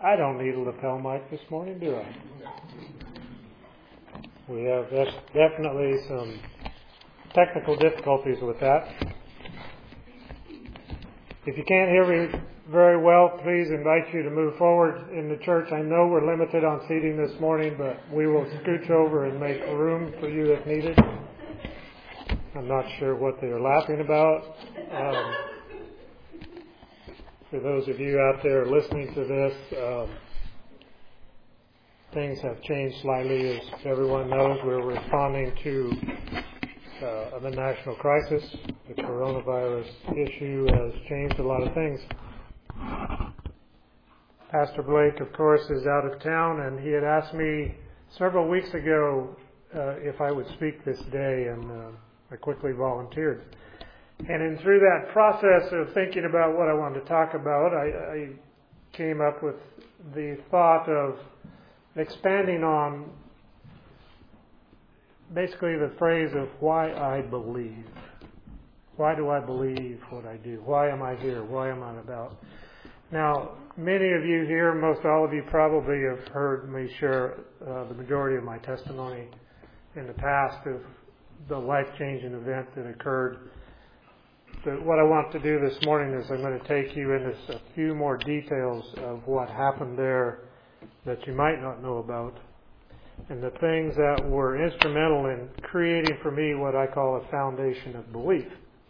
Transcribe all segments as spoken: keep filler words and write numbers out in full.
I don't need a lapel mic this morning, do I? We have definitely some technical difficulties with that. If you can't hear me very well, please invite you to move forward in the church. I know we're limited on seating this morning, but we will scooch over and make room for you if needed. I'm not sure what they are laughing about. Um, for those of you out there listening to this, um, things have changed slightly. As everyone knows, we're responding to uh, the national crisis. The coronavirus issue has changed a lot of things. Pastor Blake, of course, is out of town, and he had asked me several weeks ago uh, if I would speak this day, and uh, I quickly volunteered. And in through that process of thinking about what I wanted to talk about, I, I came up with the thought of expanding on basically the phrase of why I believe. Why do I believe what I do? Why am I here? Why am I about? Now, many of you here, most all of you probably have heard me share uh, the majority of my testimony in the past of the life-changing event that occurred. But what I want to do this morning is I'm going to take you into a few more details of what happened there that you might not know about, and the things that were instrumental in creating for me what I call a foundation of belief.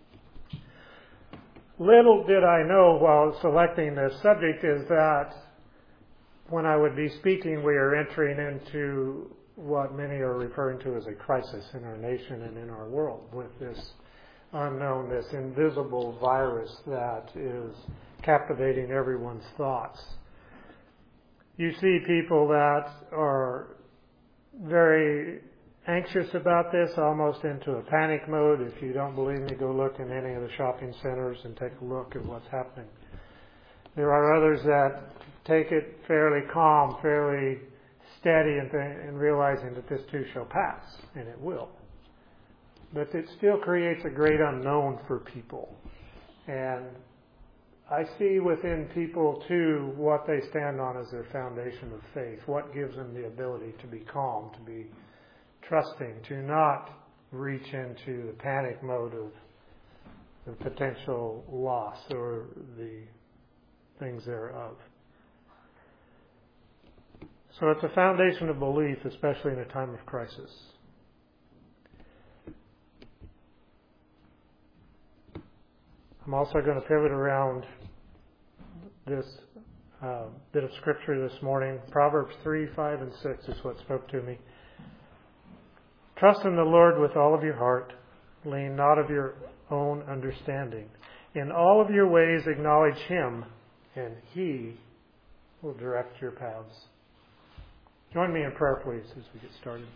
Little did I know while selecting this subject is that when I would be speaking, we are entering into what many are referring to as a crisis in our nation and in our world with this unknown, this invisible virus that is captivating everyone's thoughts. You see people that are very anxious about this, almost into a panic mode. If you don't believe me, go look in any of the shopping centers and take a look at what's happening. There are others that take it fairly calm, fairly steady, and, th- and realizing that this too shall pass, and it will. But it still creates a great unknown for people. And I see within people, too, what they stand on as their foundation of faith, what gives them the ability to be calm, to be trusting, to not reach into the panic mode of the potential loss or the things thereof. So it's a foundation of belief, especially in a time of crisis. I'm also going to pivot around this uh, bit of scripture this morning. Proverbs three, five, and six is what spoke to me. Trust in the Lord with all of your heart. Lean not of your own understanding. In all of your ways acknowledge Him, and He will direct your paths. Join me in prayer, please, as we get started.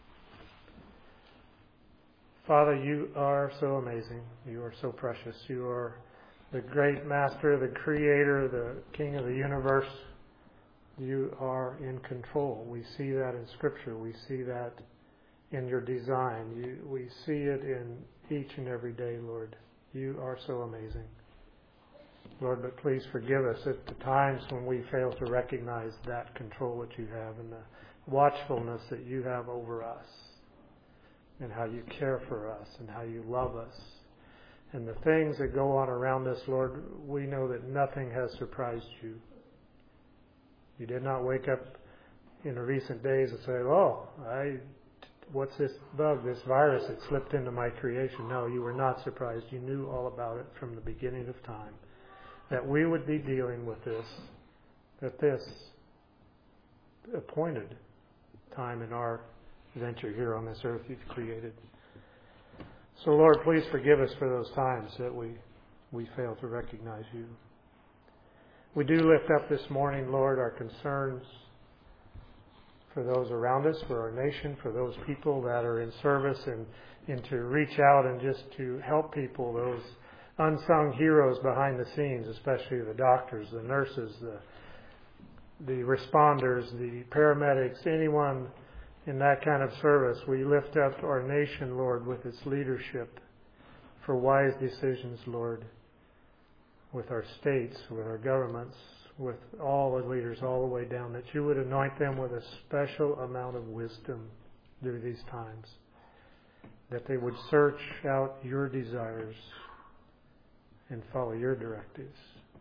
Father, you are so amazing. You are so precious. You are the great master, the creator, the king of the universe. You are in control. We see that in Scripture. We see that in your design. You, we see it in each and every day, Lord. You are so amazing. Lord, but please forgive us at the times when we fail to recognize that control that you have and the watchfulness that you have over us, and how you care for us, and how you love us. And the things that go on around us, Lord, we know that nothing has surprised you. You did not wake up in the recent days and say, oh, I, what's this bug, this virus that slipped into my creation? No, you were not surprised. You knew all about it from the beginning of time, that we would be dealing with this, that this appointed time in our venture here on this earth you've created. So, Lord, please forgive us for those times that we, we fail to recognize you. We do lift up this morning, Lord, our concerns for those around us, for our nation, for those people that are in service, and, and to reach out and just to help people, those unsung heroes behind the scenes, especially the doctors, the nurses, the, the responders, the paramedics, anyone in that kind of service. We lift up our nation, Lord, with its leadership for wise decisions, Lord, with our states, with our governments, with all the leaders all the way down, that you would anoint them with a special amount of wisdom through these times, that they would search out your desires and follow your directives.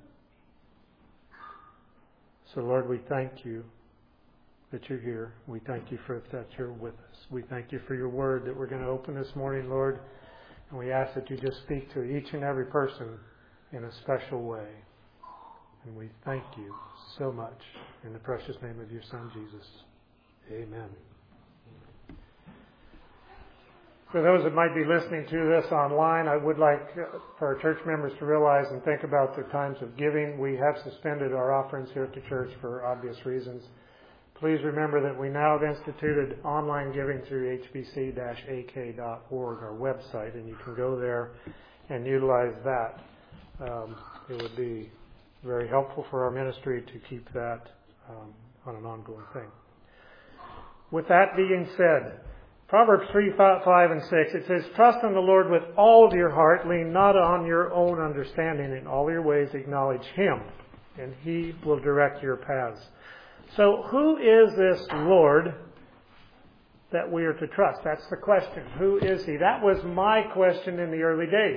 So Lord, we thank you that you're here. We thank you for that you're with us. We thank you for your word that we're going to open this morning, Lord, and we ask that you just speak to each and every person in a special way. And we thank you so much in the precious name of your Son, Jesus. Amen. For those that might be listening to this online, I would like for our church members to realize and think about their times of giving. We have suspended our offerings here at the church for obvious reasons. Please remember that we now have instituted online giving through h b c dash a k dot org, our website, and you can go there and utilize that. Um, it would be very helpful for our ministry to keep that um, on an ongoing thing. With that being said, Proverbs three, five, and six, it says, trust in the Lord with all of your heart, lean not on your own understanding, in all your ways acknowledge Him, and He will direct your paths. So who is this Lord that we are to trust? That's the question. Who is He? That was my question in the early days.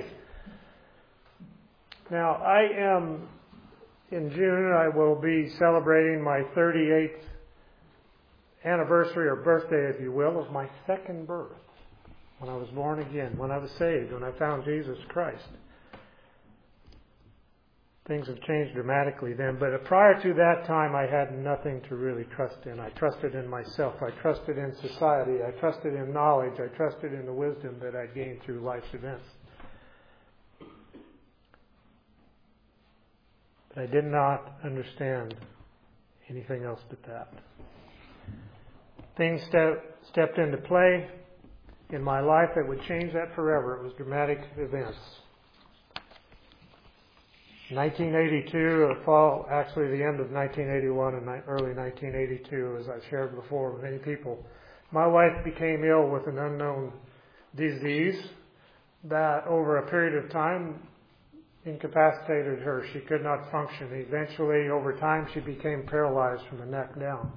Now, I am, in June, I will be celebrating my thirty-eighth anniversary or birthday, if you will, of my second birth. When I was born again, when I was saved, when I found Jesus Christ. Things have changed dramatically then, but prior to that time I had nothing to really trust in. I trusted in myself. I trusted in society. I trusted in knowledge. I trusted in the wisdom that I'd gained through life's events. But I did not understand anything else but that. Things step, stepped into play in my life that would change that forever. It was dramatic events. nineteen eighty-two, or fall, actually the end of nineteen eighty-one and early nineteen eighty-two, as I've shared before with many people, my wife became ill with an unknown disease that over a period of time incapacitated her. She could not function. Eventually, over time, she became paralyzed from the neck down.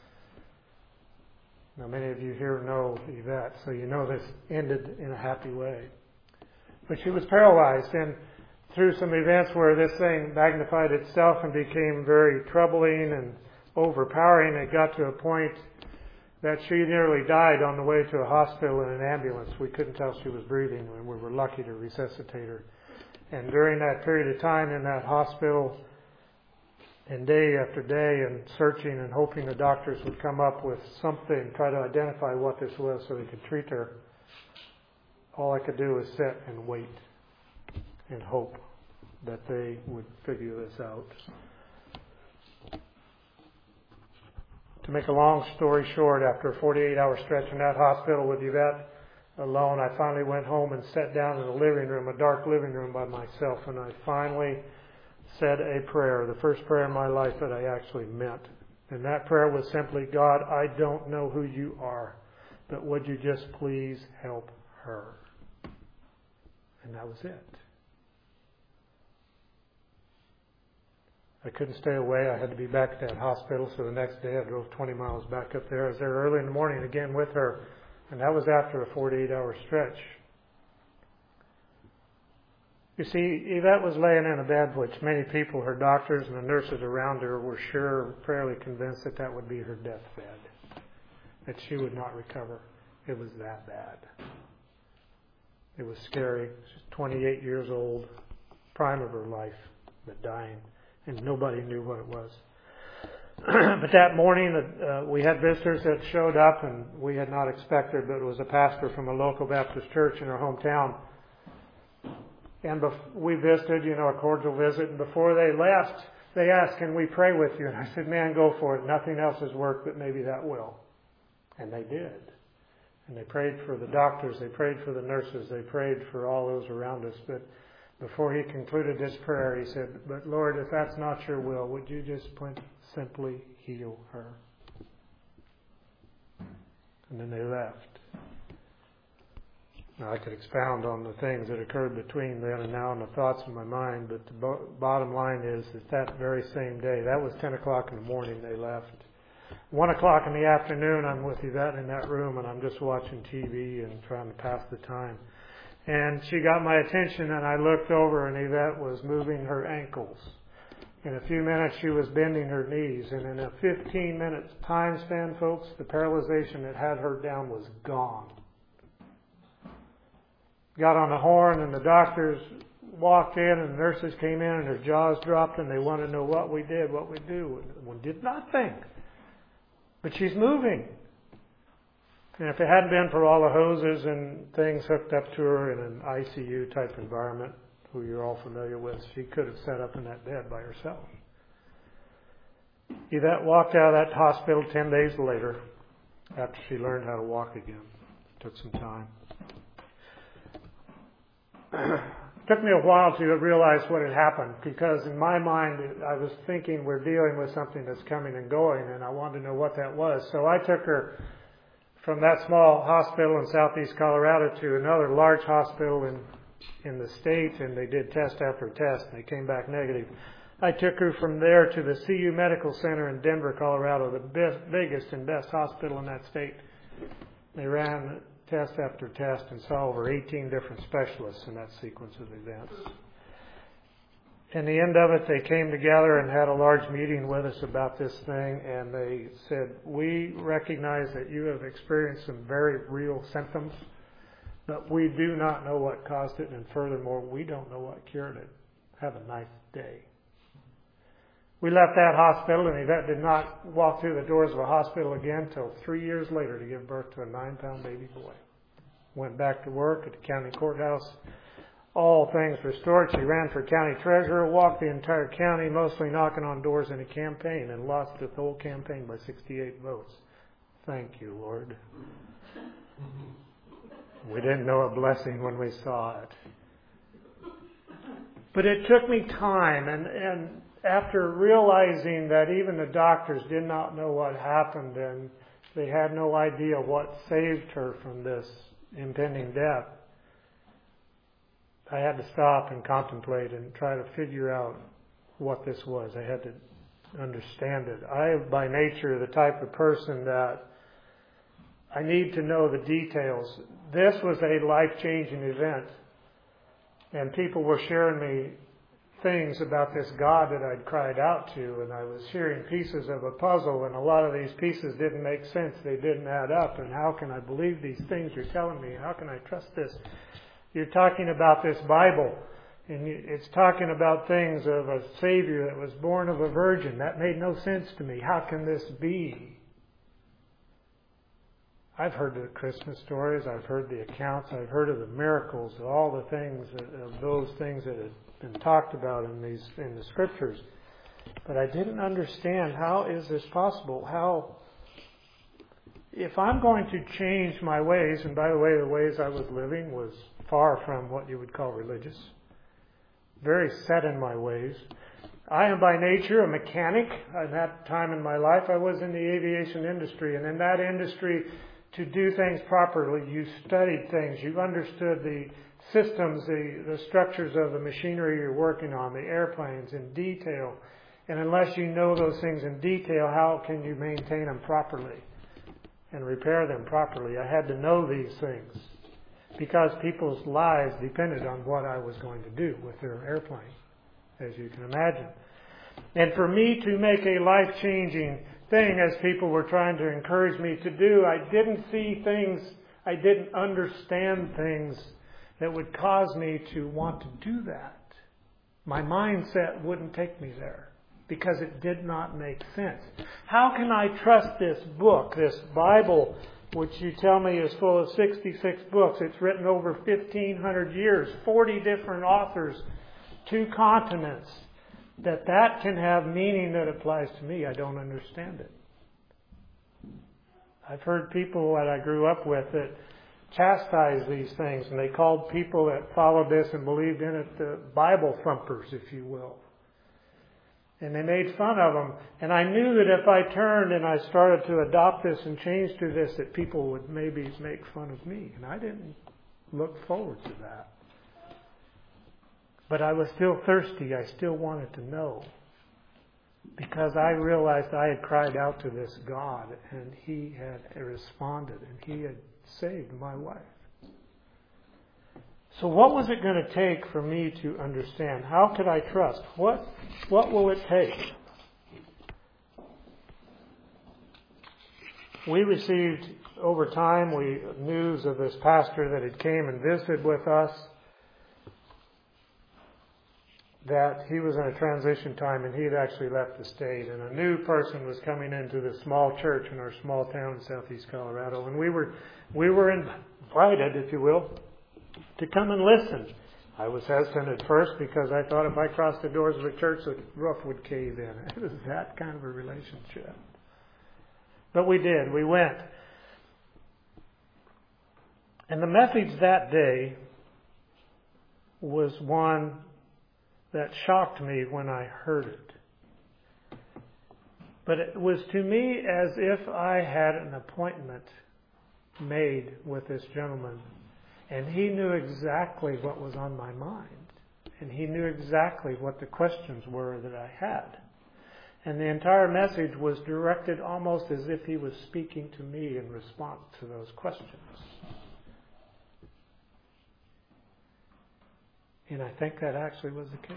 Now, many of you here know Yvette, so you know this ended in a happy way. But she was paralyzed, and through some events where this thing magnified itself and became very troubling and overpowering, it got to a point that she nearly died on the way to a hospital in an ambulance. We couldn't tell she was breathing, and we were lucky to resuscitate her. And during that period of time in that hospital, and day after day, and searching and hoping the doctors would come up with something, try to identify what this was so they could treat her, all I could do was sit and wait and hope that they would figure this out. To make a long story short, after a forty-eight hour stretch in that hospital with Yvette alone, I finally went home and sat down in a living room, a dark living room by myself, and I finally said a prayer, the first prayer in my life that I actually meant. And that prayer was simply, God, I don't know who you are, but would you just please help her? And that was it. I couldn't stay away. I had to be back at that hospital, so the next day I drove twenty miles back up there. I was there early in the morning again with her, and that was after a forty-eight hour stretch. You see, Yvette was laying in a bed which many people, her doctors and the nurses around her, were sure, fairly convinced that that would be her deathbed, that she would not recover. It was that bad. It was scary. She's twenty-eight years old, prime of her life, but dying, and nobody knew what it was. But that morning, uh, we had visitors that showed up, and we had not expected, but it was a pastor from a local Baptist church in our hometown. And bef- we visited, you know, a cordial visit. And before they left, they asked, can we pray with you? And I said, man, go for it. Nothing else has worked, but maybe that will. And they did. And they prayed for the doctors. They prayed for the nurses. They prayed for all those around us. But before he concluded this prayer, he said, but Lord, if that's not your will, would you just simply heal her? And then they left. I could expound on the things that occurred between then and now and the thoughts in my mind, but the bo- bottom line is that that very same day, that was ten o'clock in the morning, they left. one o'clock in the afternoon, I'm with Yvette in that room, and I'm just watching T V and trying to pass the time. And she got my attention, and I looked over, and Yvette was moving her ankles. In a few minutes, she was bending her knees, and in a fifteen minute time span, folks, the paralyzation that had her down was gone. Got on the horn, and the doctors walked in, and the nurses came in, and their jaws dropped, and they wanted to know what we did, what we do. We did nothing. But she's moving. And if it hadn't been for all the hoses and things hooked up to her in an I C U type environment, who you're all familiar with, she could have sat up in that bed by herself. Yvette walked out of that hospital ten days later after she learned how to walk again. It took some time. It took me a while to realize what had happened, because in my mind I was thinking we're dealing with something that's coming and going, and I wanted to know what that was. So I took her from that small hospital in southeast Colorado to another large hospital in in the state, and they did test after test, and they came back negative. I took her from there to the C U Medical Center in Denver, Colorado, the best, biggest and best hospital in that state. They ran test after test and saw over eighteen different specialists in that sequence of events. In the end of it, they came together and had a large meeting with us about this thing, and they said, we recognize that you have experienced some very real symptoms, but we do not know what caused it, and furthermore, we don't know what cured it. Have a nice day. We left that hospital, and Yvette did not walk through the doors of a hospital again until three years later to give birth to a nine-pound baby boy. Went back to work at the county courthouse. All things restored. She ran for county treasurer, walked the entire county, mostly knocking on doors in a campaign, and lost the whole campaign by sixty-eight votes. Thank you, Lord. We didn't know a blessing when we saw it. But it took me time, and, and after realizing that even the doctors did not know what happened, and they had no idea what saved her from this impending death, I had to stop and contemplate and try to figure out what this was. I had to understand it. I am by nature the type of person that I need to know the details. This was a life-changing event, and people were sharing me things about this God that I'd cried out to, and I was hearing pieces of a puzzle, and a lot of these pieces didn't make sense. They didn't add up, and how can I believe these things you're telling me? How can I trust this? You're talking about this Bible, and it's talking about things of a Savior that was born of a virgin. That made no sense to me. How can this be? I've heard the Christmas stories. I've heard the accounts. I've heard of the miracles, all the things, of those things that have been talked about in these in the Scriptures. But I didn't understand, how is this possible? How... If I'm going to change my ways, and by the way, the ways I was living was far from what you would call religious, very set in my ways. I am by nature a mechanic. At that time in my life, I was in the aviation industry, and in that industry, to do things properly, you studied things, you understood the systems, the, the structures of the machinery you're working on, the airplanes in detail. And unless you know those things in detail, how can you maintain them properly and repair them properly? I had to know these things because people's lives depended on what I was going to do with their airplane, as you can imagine. And for me to make a life-changing thing, as people were trying to encourage me to do, I didn't see things, I didn't understand things that would cause me to want to do that. My mindset wouldn't take me there because it did not make sense. How can I trust this book, this Bible, which you tell me is full of sixty-six books? It's written over fifteen hundred years, forty different authors, two continents. That that can have meaning that applies to me. I don't understand it. I've heard people that I grew up with that chastise these things, and they called people that followed this and believed in it the Bible thumpers, if you will. And they made fun of them. And I knew that if I turned and I started to adopt this and change to this, that people would maybe make fun of me. And I didn't look forward to that. But I was still thirsty. I still wanted to know. Because I realized I had cried out to this God, and He had responded, and He had saved my wife. So what was it going to take for me to understand? How could I trust? What, what will it take? We received, over time, we news of this pastor that had came and visited with us, that he was in a transition time and he had actually left the state, and a new person was coming into the small church in our small town in southeast Colorado, and we were we were invited, if you will, to come and listen. I was hesitant at first because I thought if I crossed the doors of a church, the roof would cave in. It was that kind of a relationship. But we did. We went. And the message that day was one that shocked me when I heard it. But it was to me as if I had an appointment made with this gentleman, and he knew exactly what was on my mind, and he knew exactly what the questions were that I had. And the entire message was directed almost as if he was speaking to me in response to those questions. And I think that actually was the case.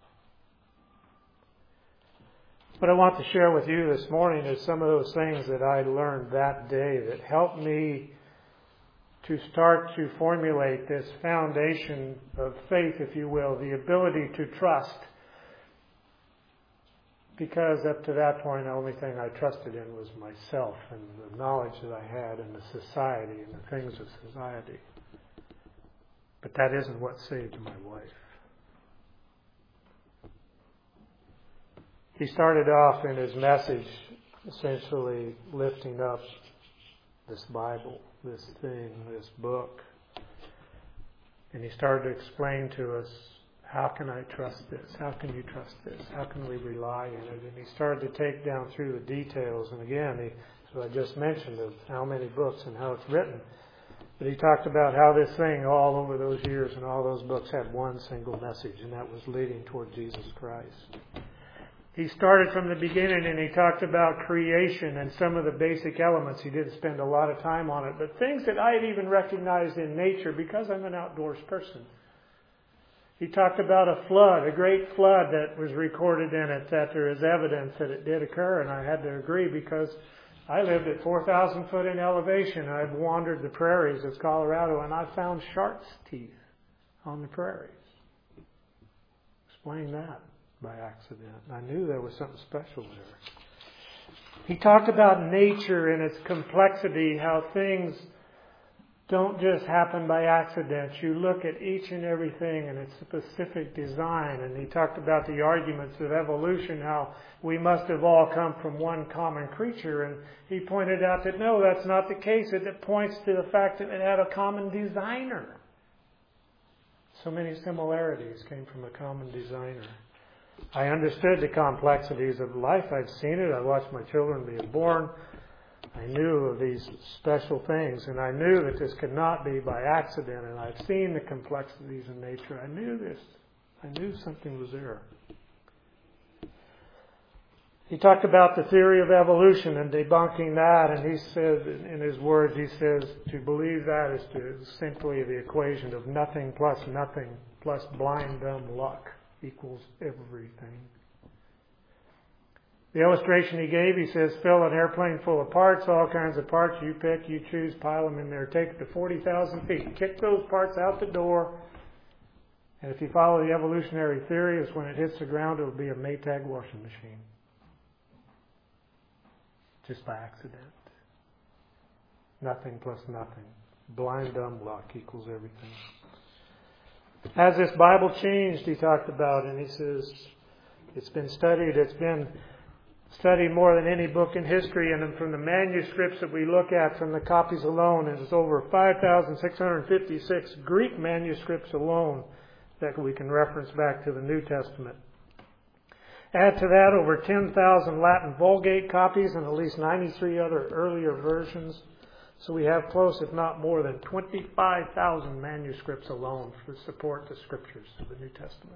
What I want to share with you this morning is some of those things that I learned that day that helped me to start to formulate this foundation of faith, if you will, the ability to trust. Because up to that point, the only thing I trusted in was myself and the knowledge that I had in the society and the things of society. But that isn't what saved my wife. He started off in his message essentially lifting up this Bible, this thing, this book. And he started to explain to us, how can I trust this? How can you trust this? How can we rely on it? And he started to take down through the details. And again, he, so I just mentioned of how many books and how it's written. But he talked about how this thing all over those years and all those books had one single message, and that was leading toward Jesus Christ. He started from the beginning and he talked about creation and some of the basic elements. He didn't spend a lot of time on it, but things that I had even recognized in nature because I'm an outdoors person. He talked about a flood, a great flood that was recorded in it, that there is evidence that it did occur, and I had to agree because I lived at four thousand foot in elevation. I've wandered the prairies of Colorado, and I found shark's teeth on the prairies. Explain that by accident. I knew there was something special there. He talked about nature and its complexity, how things don't just happen by accident. You look at each and everything and its specific design. And he talked about the arguments of evolution, how we must have all come from one common creature. And he pointed out that no, that's not the case. It points to the fact that it had a common designer. So many similarities came from a common designer. I understood the complexities of life. I've seen it. I watched my children being born. I knew of these special things, and I knew that this could not be by accident, and I've seen the complexities in nature. I knew this. I knew something was there. He talked about the theory of evolution and debunking that, and he said, in his words, he says, to believe that is to simply the equation of nothing plus nothing plus blind dumb luck equals everything. The illustration he gave, he says, fill an airplane full of parts, all kinds of parts. You pick, you choose, pile them in there. Take it to forty thousand feet. Kick those parts out the door. And if you follow the evolutionary theory, is when it hits the ground, it'll be a Maytag washing machine. Just by accident. Nothing plus nothing. Blind dumb luck equals everything. As this Bible changed, he talked about, and he says, it's been studied, it's been studied more than any book in history, and from the manuscripts that we look at, from the copies alone, it's over five thousand six hundred fifty-six Greek manuscripts alone that we can reference back to the New Testament. Add to that over ten thousand Latin Vulgate copies and at least ninety-three other earlier versions. So we have close, if not more than twenty-five thousand manuscripts alone to support the Scriptures of the New Testament.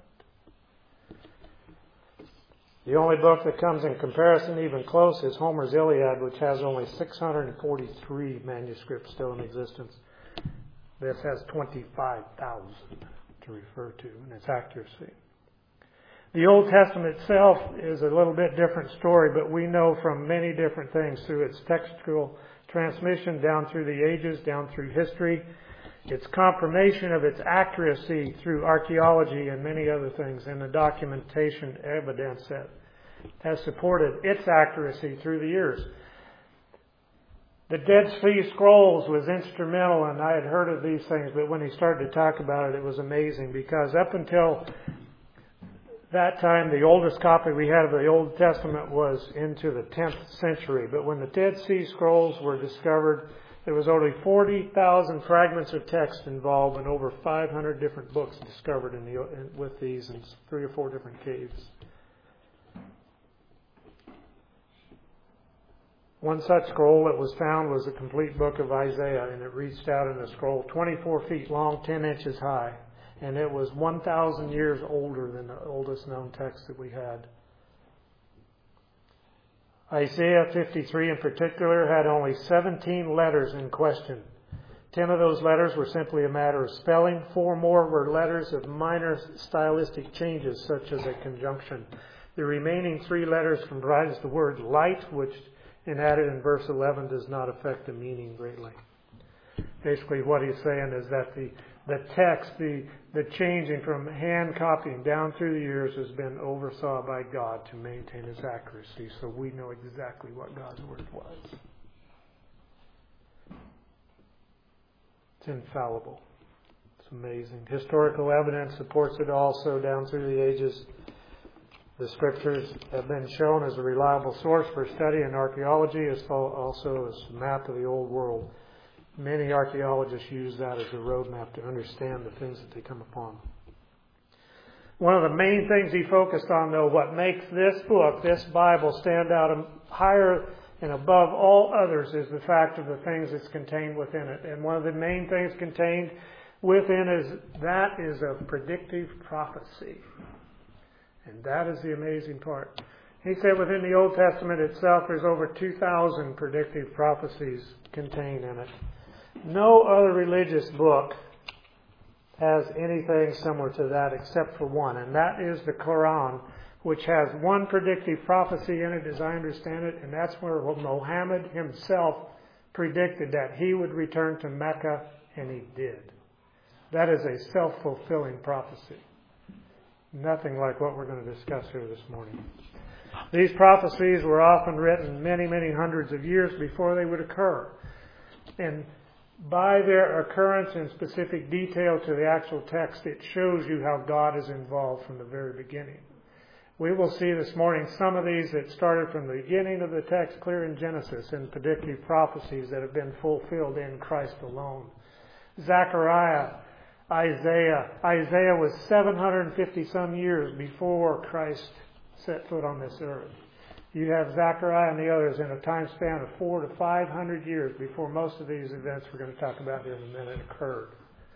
The only book that comes in comparison even close is Homer's Iliad, which has only six hundred forty-three manuscripts still in existence. This has twenty-five thousand to refer to in its accuracy. The Old Testament itself is a little bit different story, but we know from many different things through its textual transmission down through the ages, down through history, its confirmation of its accuracy through archaeology and many other things, and the documentation evidence that has supported its accuracy through the years. The Dead Sea Scrolls was instrumental, and I had heard of these things, but when he started to talk about it, it was amazing, because up until that time, the oldest copy we had of the Old Testament was into the tenth century. But when the Dead Sea Scrolls were discovered, there was only forty thousand fragments of text involved and over five hundred different books discovered in the, in, with these in three or four different caves. One such scroll that was found was the complete book of Isaiah, and it reached out in a scroll twenty-four feet long, ten inches high. And it was one thousand years older than the oldest known text that we had. Isaiah fifty-three in particular had only seventeen letters in question. Ten of those letters were simply a matter of spelling. Four more were letters of minor stylistic changes, such as a conjunction. The remaining three letters comprise the word light, which, and added in verse eleven, does not affect the meaning greatly. Basically what he's saying is that the The text, the, the changing from hand copying down through the years has been oversaw by God to maintain its accuracy, so we know exactly what God's Word was. It's infallible. It's amazing. Historical evidence supports it also down through the ages. The Scriptures have been shown as a reliable source for study in archaeology, as also as a map of the old world. Many archaeologists use that as a roadmap to understand the things that they come upon. One of the main things he focused on, though, what makes this book, this Bible, stand out higher and above all others is the fact of the things that's contained within it. And one of the main things contained within is that is a predictive prophecy. And that is the amazing part. He said within the Old Testament itself, there's over two thousand predictive prophecies contained in it. No other religious book has anything similar to that except for one, and that is the Quran, which has one predictive prophecy in it, as I understand it, and that's where Muhammad himself predicted that he would return to Mecca, and he did. That is a self-fulfilling prophecy. Nothing like what we're going to discuss here this morning. These prophecies were often written many, many hundreds of years before they would occur. And by their occurrence in specific detail to the actual text, it shows you how God is involved from the very beginning. We will see this morning some of these that started from the beginning of the text, clear in Genesis, and predictive prophecies that have been fulfilled in Christ alone. Zechariah, Isaiah. Isaiah was seven hundred fifty some years before Christ set foot on this earth. You have Zechariah and the others in a time span of four to five hundred years before most of these events we're going to talk about here in a minute occurred.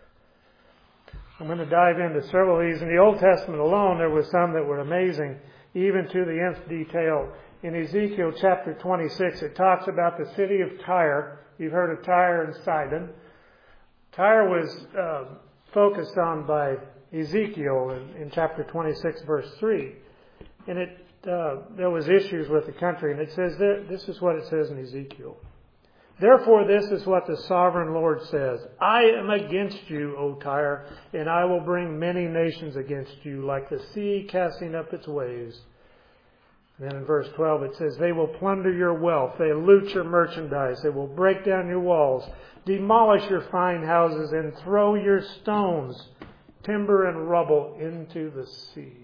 I'm going to dive into several of these. In the Old Testament alone, there was some that were amazing, even to the nth detail. In Ezekiel chapter twenty-six, it talks about the city of Tyre. You've heard of Tyre and Sidon. Tyre was uh, focused on by Ezekiel in, in chapter twenty-six, verse three. And it uh, there was issues with the country. And it says, that, this is what it says in Ezekiel. Therefore, this is what the sovereign Lord says. I am against you, O Tyre, and I will bring many nations against you, like the sea casting up its waves. And then in verse twelve it says, they will plunder your wealth, they loot your merchandise, they will break down your walls, demolish your fine houses, and throw your stones, timber and rubble, into the sea.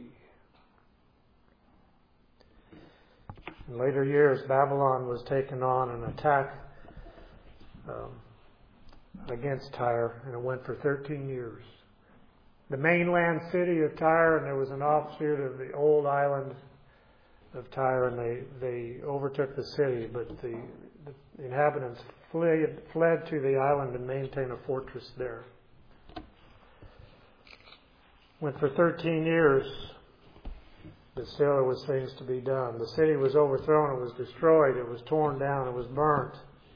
In later years, Babylon was taken on an attack um, against Tyre, and it went for thirteen years. The mainland city of Tyre, and there was an offshoot of the old island of Tyre, and they, they overtook the city, but the, the inhabitants fled, fled to the island and maintained a fortress there. When for thirteen years, but still there was things to be done. The city was overthrown, it was destroyed, it was torn down, it was burnt.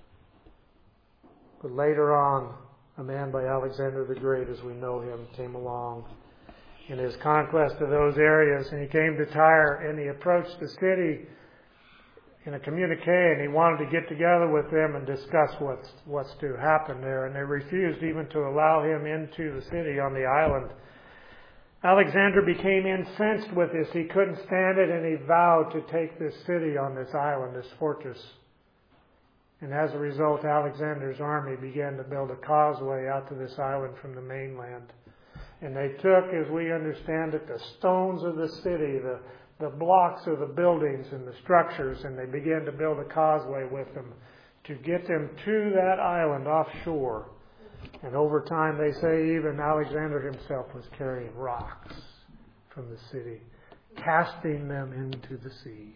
But later on, a man by Alexander the Great, as we know him, came along in his conquest of those areas, and he came to Tyre, and he approached the city in a communique, and he wanted to get together with them and discuss what's what's to happen there, and they refused even to allow him into the city on the island. Alexander became incensed with this. He couldn't stand it, and he vowed to take this city on this island, this fortress. And as a result, Alexander's army began to build a causeway out to this island from the mainland. And they took, as we understand it, the stones of the city, the, the blocks of the buildings and the structures, and they began to build a causeway with them to get them to that island offshore. And over time, they say even Alexander himself was carrying rocks from the city, casting them into the sea.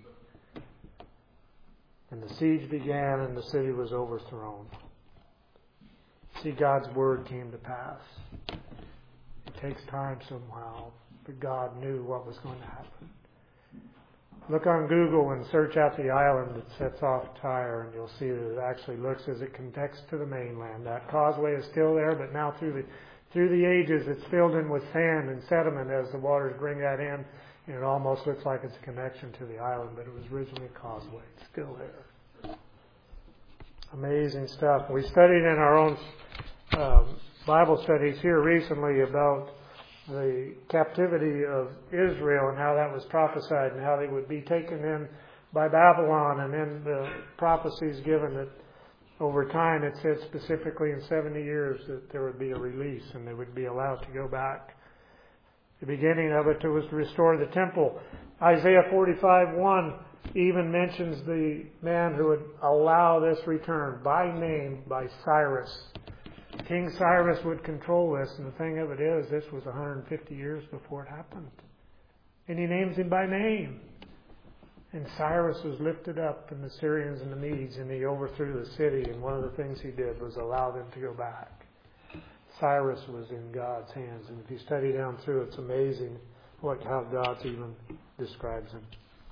And the siege began and the city was overthrown. See, God's word came to pass. It takes time somehow, but God knew what was going to happen. Look on Google and search out the island that sets off Tyre, and you'll see that it actually looks as it connects to the mainland. That causeway is still there, but now through the through the ages it's filled in with sand and sediment as the waters bring that in, and it almost looks like it's a connection to the island, but it was originally a causeway. It's still there. Amazing stuff. We studied in our own um, Bible studies here recently about the captivity of Israel and how that was prophesied and how they would be taken in by Babylon, and then the prophecies given that over time it said specifically in seventy years that there would be a release and they would be allowed to go back. The beginning of it was to restore the temple. Isaiah forty-five one even mentions the man who would allow this return by name, by Cyrus. King Cyrus would control this, and the thing of it is, this was one hundred fifty years before it happened. And he names him by name. And Cyrus was lifted up, and the Syrians and the Medes, and he overthrew the city, and one of the things he did was allow them to go back. Cyrus was in God's hands, and if you study down through, it's amazing what how God even describes him.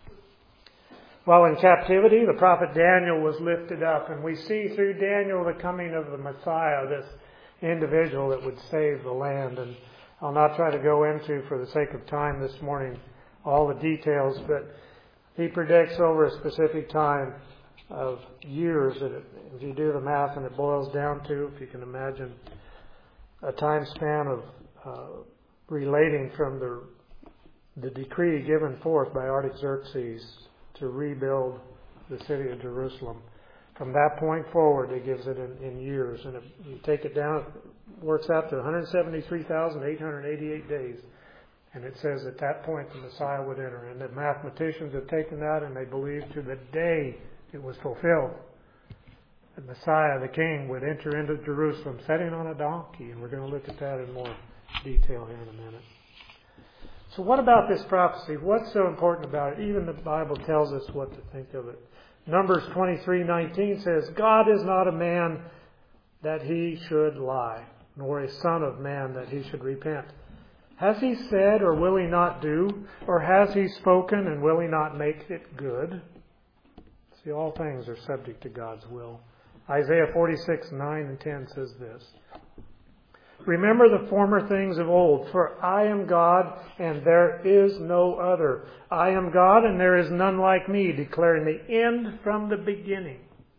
While in captivity, the prophet Daniel was lifted up, and we see through Daniel the coming of the Messiah, this individual that would save the land. And I'll not try to go into, for the sake of time this morning, all the details, but he predicts over a specific time of years. That it, if you do the math, and it boils down to, if you can imagine, a time span of uh, relating from the the decree given forth by Artaxerxes to rebuild the city of Jerusalem. From that point forward, it gives it in, in years. And if you take it down, it works out to one hundred seventy-three thousand eight hundred eighty-eight days. And it says at that point the Messiah would enter. And the mathematicians have taken that and they believe to the day it was fulfilled. The Messiah, the King, would enter into Jerusalem sitting on a donkey. And we're going to look at that in more detail here in a minute. So what about this prophecy? What's so important about it? Even the Bible tells us what to think of it. Numbers twenty-three nineteen says, God is not a man that he should lie, nor a son of man that he should repent. Has he said, or will he not do? Or has he spoken, and will he not make it good? See, all things are subject to God's will. Isaiah forty-six nine and ten says this. Remember the former things of old, for I am God, and there is no other. I am God, and there is none like me, declaring the end from the beginning.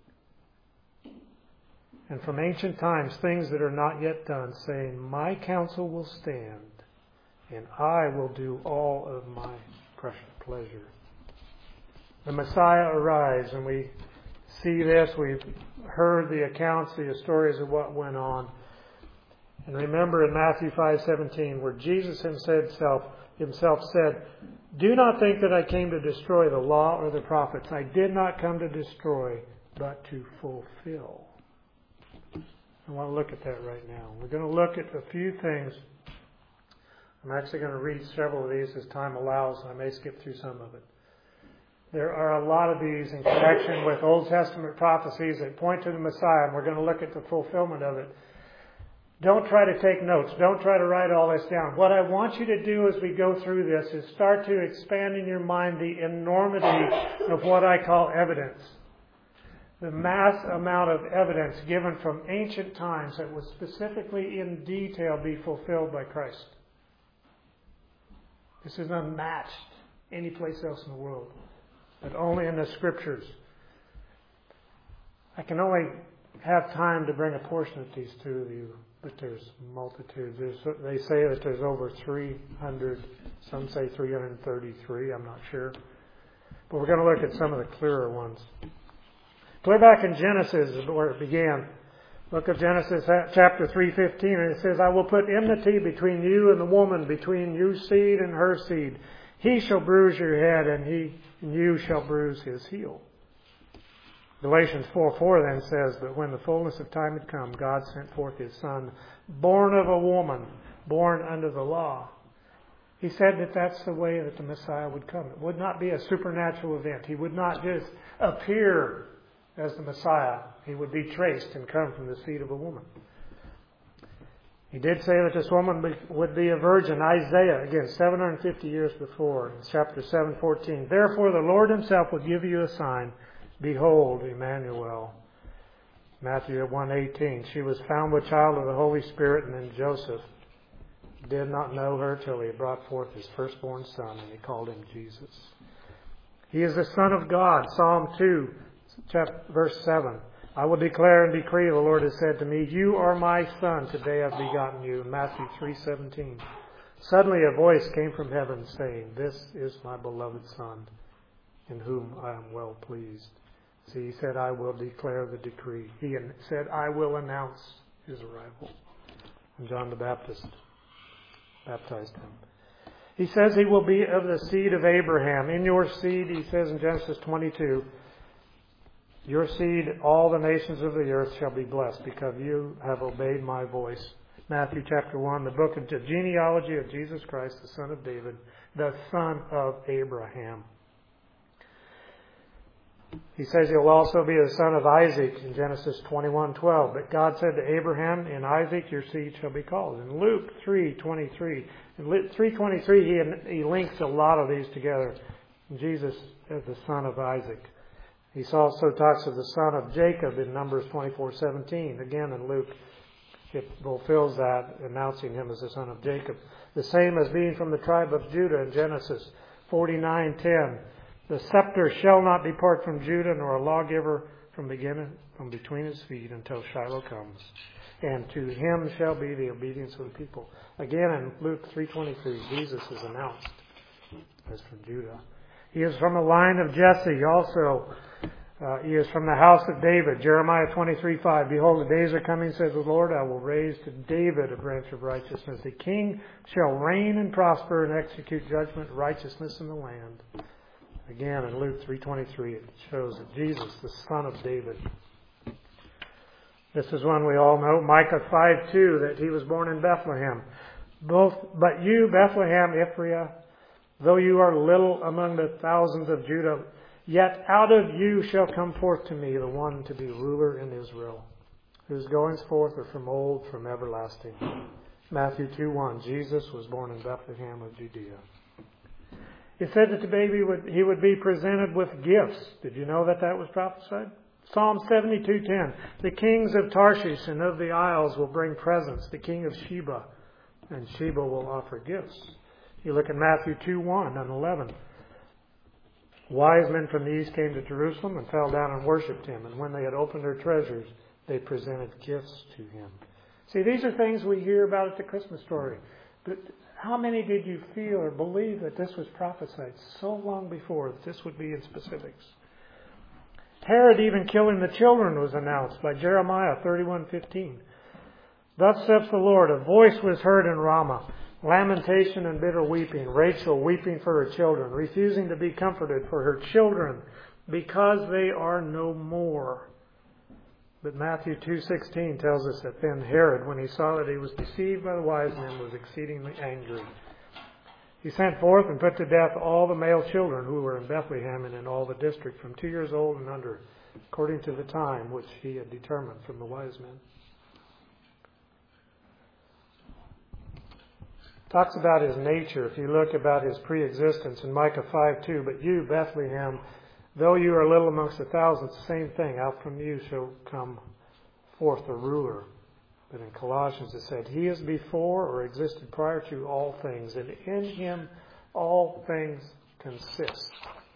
And from ancient times, things that are not yet done, saying, my counsel will stand, and I will do all of my precious pleasure. The Messiah arrives, and we see this. We've heard the accounts, the stories of what went on. And remember in Matthew five seventeen, where Jesus himself, himself said, do not think that I came to destroy the law or the prophets. I did not come to destroy, but to fulfill. I want to look at that right now. We're going to look at a few things. I'm actually going to read several of these as time allows. I may skip through some of it. There are a lot of these in connection with Old Testament prophecies that point to the Messiah, and we're going to look at the fulfillment of it. Don't try to take notes. Don't try to write all this down. What I want you to do as we go through this is start to expand in your mind the enormity of what I call evidence. The mass amount of evidence given from ancient times that would specifically in detail be fulfilled by Christ. This is unmatched any place else in the world, but only in the Scriptures. I can only have time to bring a portion of these to you, but there's multitudes. There's, they say that there's over three hundred, some say three hundred thirty-three, I'm not sure. But we're going to look at some of the clearer ones. Clear back in Genesis is where it began. Look at Genesis chapter three fifteen, and it says, I will put enmity between you and the woman, between your seed and her seed. He shall bruise your head, and he and you shall bruise his heel. Galatians four four then says, but when the fullness of time had come, God sent forth his Son, born of a woman, born under the law. He said that that's the way that the Messiah would come. It would not be a supernatural event. He would not just appear as the Messiah. He would be traced and come from the seed of a woman. He did say that this woman would be a virgin. Isaiah, again, seven hundred fifty years before, in chapter seven fourteen. Therefore the Lord himself will give you a sign. Behold, Emmanuel. Matthew one eighteen. She was found with child of the Holy Spirit, and then Joseph did not know her till he brought forth his firstborn son, and he called him Jesus. He is the Son of God. Psalm two, chapter, verse seven. I will declare and decree, the Lord has said to me, you are my son, today I've begotten you. Matthew three seventeen. Suddenly a voice came from heaven saying, this is my beloved Son, in whom I am well pleased. See, he said, I will declare the decree. He said, I will announce his arrival. And John the Baptist baptized him. He says he will be of the seed of Abraham. In your seed, he says in Genesis twenty-two, your seed, all the nations of the earth shall be blessed because you have obeyed my voice. Matthew chapter one, the book of the genealogy of Jesus Christ, the son of David, the son of Abraham. He says he'll also be the son of Isaac in Genesis twenty-one twelve. But God said to Abraham, in Isaac your seed shall be called. In Luke three twenty-three, in Luke three twenty-three he, he links a lot of these together. Jesus as the son of Isaac. He also talks of the son of Jacob in Numbers twenty-four seventeen. Again in Luke it fulfills that, announcing him as the son of Jacob. The same as being from the tribe of Judah in Genesis forty-nine ten. The scepter shall not depart from Judah, nor a lawgiver from beginning from between his feet until Shiloh comes. And to him shall be the obedience of the people. Again in Luke three twenty-three, Jesus is announced as from Judah. He is from the line of Jesse also. Uh, he is from the house of David. Jeremiah twenty-three five. Behold, the days are coming, says the Lord, I will raise to David a branch of righteousness. The king shall reign and prosper and execute judgment, righteousness in the land. Again, in Luke three twenty-three, it shows that Jesus, the son of David. This is one we all know, Micah five two, that he was born in Bethlehem. Both, but you, Bethlehem Ephraim, though you are little among the thousands of Judah, yet out of you shall come forth to me the one to be ruler in Israel, whose goings forth are from old, from everlasting. Matthew two one, Jesus was born in Bethlehem of Judea. It said that the baby would, he would be presented with gifts. Did you know that that was prophesied? Psalm seventy-two ten. The kings of Tarshish and of the isles will bring presents. The king of Sheba and Sheba will offer gifts. You look at Matthew two one and eleven. Wise men from the east came to Jerusalem and fell down and worshipped him. And when they had opened their treasures, they presented gifts to him. See, these are things we hear about at the Christmas story. But how many did you feel or believe that this was prophesied so long before that this would be in specifics? Herod even killing the children was announced by Jeremiah thirty-one fifteen. Thus saith the Lord, a voice was heard in Ramah, lamentation and bitter weeping, Rachel weeping for her children, refusing to be comforted for her children because they are no more. But Matthew two sixteen tells us that then Herod, when he saw that he was deceived by the wise men, was exceedingly angry. He sent forth and put to death all the male children who were in Bethlehem and in all the district from two years old and under, according to the time which he had determined from the wise men. Talks about his nature. If you look about his pre-existence in Micah five two, but you, Bethlehem, though you are little amongst the thousands, the same thing, out from you shall come forth a ruler. But in Colossians it said, he is before or existed prior to all things, and in him all things consist.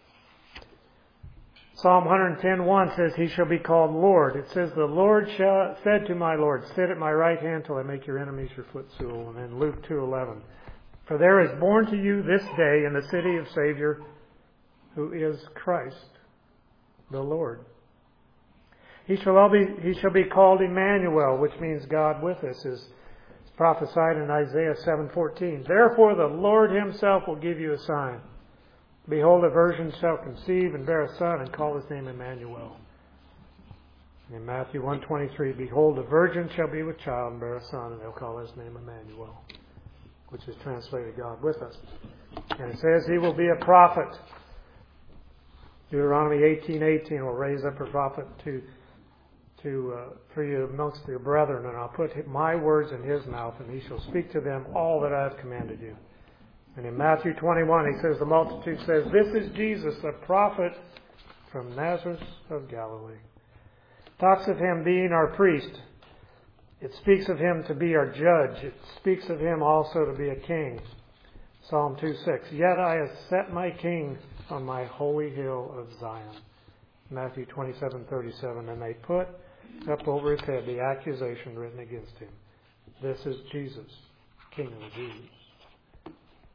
Psalm one ten one says, he shall be called Lord. It says, the Lord shall, said to my Lord, sit at my right hand till I make your enemies your footstool. And then Luke two eleven, for there is born to you this day in the city of Savior, who is Christ the Lord. He shall all be, he shall be called Emmanuel, which means God with us, is prophesied in Isaiah seven fourteen. Therefore the Lord himself will give you a sign. Behold, a virgin shall conceive and bear a son and call his name Emmanuel. In Matthew one twenty-three, behold, a virgin shall be with child and bear a son, and they'll call his name Emmanuel, which is translated God with us. And it says he will be a prophet. Deuteronomy eighteen eighteen will raise up a prophet to to uh, for you amongst your brethren, and I'll put my words in his mouth, and he shall speak to them all that I have commanded you. And in Matthew twenty-one, he says, the multitude says, this is Jesus, the prophet from Nazareth of Galilee. Talks of him being our priest. It speaks of him to be our judge. It speaks of him also to be a king. Psalm two six, yet I have set my king on my holy hill of Zion. Matthew twenty-seven thirty-seven, and they put up over his head the accusation written against him. This is Jesus, King of the Jews.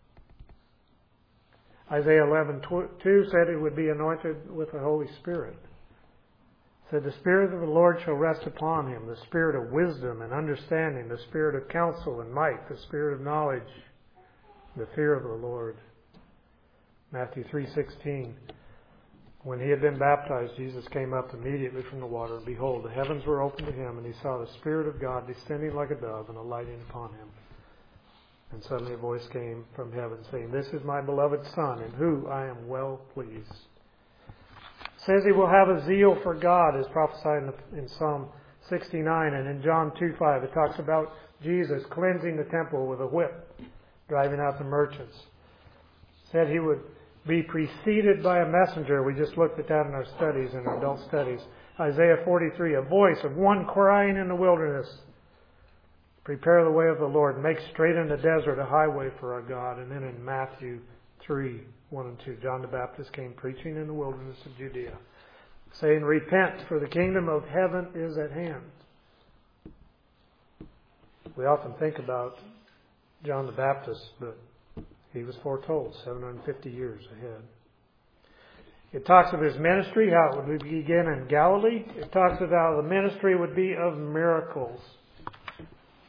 Isaiah eleven two said he would be anointed with the Holy Spirit. It said, the Spirit of the Lord shall rest upon him, the Spirit of wisdom and understanding, the Spirit of counsel and might, the Spirit of knowledge, the fear of the Lord. Matthew three sixteen. When he had been baptized, Jesus came up immediately from the water, and behold, the heavens were opened to him, and he saw the Spirit of God descending like a dove and alighting upon him. And suddenly a voice came from heaven saying, this is my beloved Son, in whom I am well pleased. It says he will have a zeal for God, as prophesied in, in Psalm sixty-nine, and in John two five it talks about Jesus cleansing the temple with a whip, driving out the merchants. It said he would be preceded by a messenger. We just looked at that in our studies, in our adult studies. Isaiah forty-three, a voice of one crying in the wilderness, prepare the way of the Lord, make straight in the desert a highway for our God. And then in Matthew three, one and two, John the Baptist came preaching in the wilderness of Judea, saying, repent, for the kingdom of heaven is at hand. We often think about John the Baptist, but he was foretold seven hundred fifty years ahead. It talks of his ministry, how it would begin in Galilee. It talks about how the ministry would be of miracles. It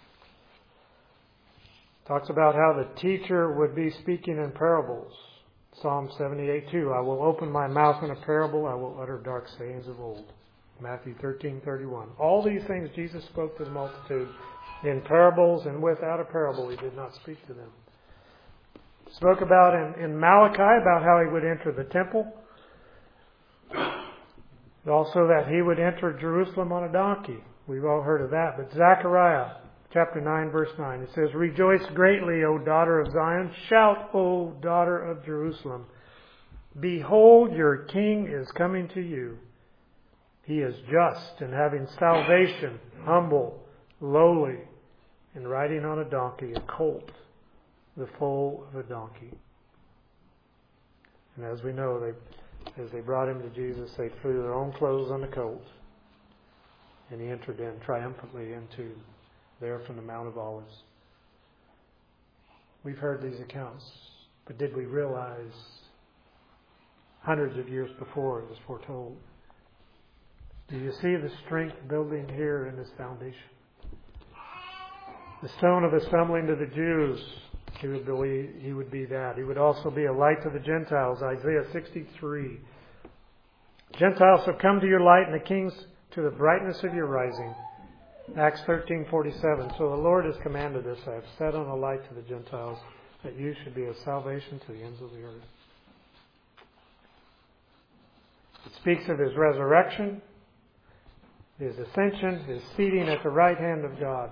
talks about how the teacher would be speaking in parables. Psalm seventy-eight two, I will open my mouth in a parable, I will utter dark sayings of old. Matthew thirteen thirty-one. All these things Jesus spoke to the multitude in parables, and without a parable he did not speak to them. Spoke about in, in Malachi about how he would enter the temple. Also that he would enter Jerusalem on a donkey. We've all heard of that. But Zechariah chapter nine verse nine, it says, rejoice greatly, O daughter of Zion. Shout, O daughter of Jerusalem. Behold, your king is coming to you. He is just and having salvation, humble, lowly, and riding on a donkey, a colt, the foal of a donkey. And as we know, they, as they brought him to Jesus, they threw their own clothes on the colt, and he entered in triumphantly into there from the Mount of Olives. We've heard these accounts, but did we realize hundreds of years before it was foretold? Do you see the strength building here in this foundation? The stone of the stumbling to the Jews, he would believe he would be that. He would also be a light to the Gentiles. Isaiah sixty-three. Gentiles have come to your light, and the kings to the brightness of your rising. Acts thirteen forty-seven. So the Lord has commanded us, I have set on a light to the Gentiles, that you should be a salvation to the ends of the earth. It speaks of His resurrection, His ascension, His seating at the right hand of God.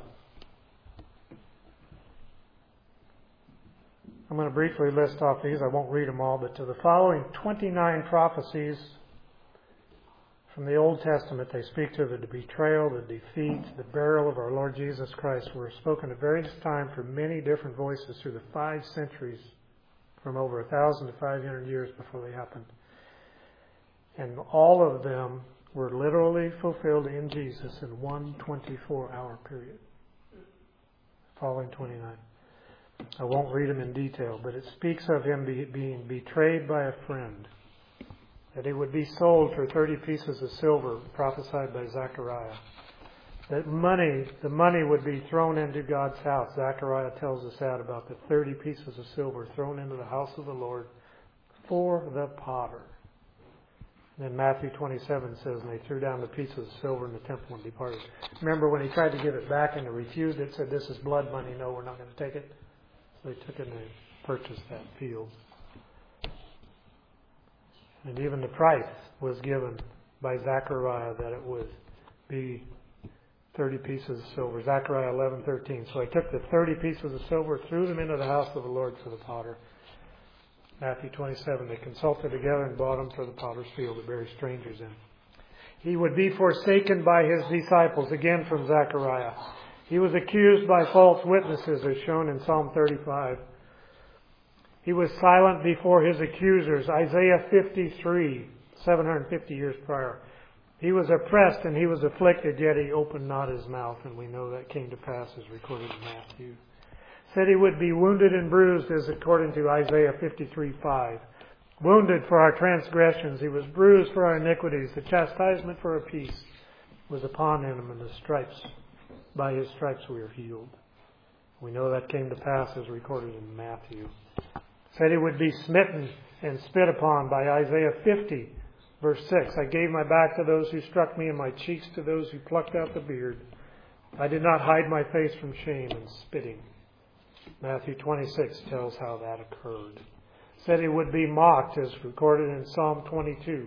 I'm going to briefly list off these. I won't read them all, but to the following twenty-nine prophecies from the Old Testament, they speak to the betrayal, the defeat, the burial of our Lord Jesus Christ, were spoken at various times from many different voices through the five centuries, from over a thousand to five hundred years before they happened. And all of them were literally fulfilled in Jesus in one twenty-four hour period. Following twenty-nine. I won't read them in detail, but it speaks of Him be, being betrayed by a friend. That He would be sold for thirty pieces of silver, prophesied by Zechariah. That money, the money would be thrown into God's house. Zechariah tells us that about the thirty pieces of silver thrown into the house of the Lord for the potter. And then Matthew twenty-seven says, and they threw down the pieces of silver in the temple and departed. Remember when He tried to give it back and they refused it, said, this is blood money, no, we're not going to take it. So they took it and they purchased that field. And even the price was given by Zechariah that it would be thirty pieces of silver. Zechariah eleven thirteen. So I took the thirty pieces of silver, threw them into the house of the Lord for the potter. Matthew twenty-seven. They consulted together and bought them for the potter's field to bury strangers in. He would be forsaken by His disciples, again from Zechariah. He was accused by false witnesses, as shown in Psalm thirty-five. He was silent before his accusers. Isaiah fifty-three, seven hundred fifty years prior. He was oppressed and He was afflicted, yet He opened not His mouth. And we know that came to pass as recorded in Matthew. Said He would be wounded and bruised, as according to Isaiah fifty-three five. Wounded for our transgressions. He was bruised for our iniquities. The chastisement for our peace was upon Him, and the stripes, by His stripes we are healed. We know that came to pass as recorded in Matthew. Said He would be smitten and spit upon by Isaiah fifty, verse six. I gave my back to those who struck me and my cheeks to those who plucked out the beard. I did not hide my face from shame and spitting. Matthew twenty-six tells how that occurred. Said He would be mocked, as recorded in Psalm twenty-two.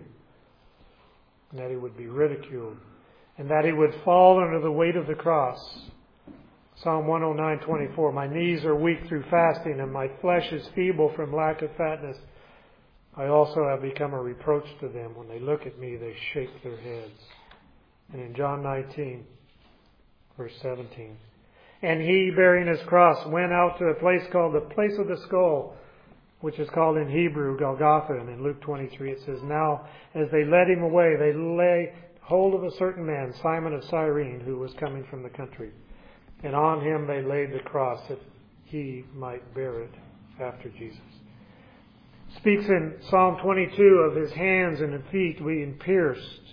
And that He would be ridiculed. And that He would fall under the weight of the cross. Psalm one oh nine twenty-four. My knees are weak through fasting, and my flesh is feeble from lack of fatness. I also have become a reproach to them. When they look at me, they shake their heads. And in John nineteen, verse seventeen. And He, bearing His cross, went out to a place called the place of the skull, which is called in Hebrew Golgotha. And in Luke twenty-three it says, now as they led Him away, they lay hold of a certain man, Simon of Cyrene, who was coming from the country. And on him they laid the cross that he might bear it after Jesus. Speaks in Psalm twenty-two of His hands and His feet being pierced.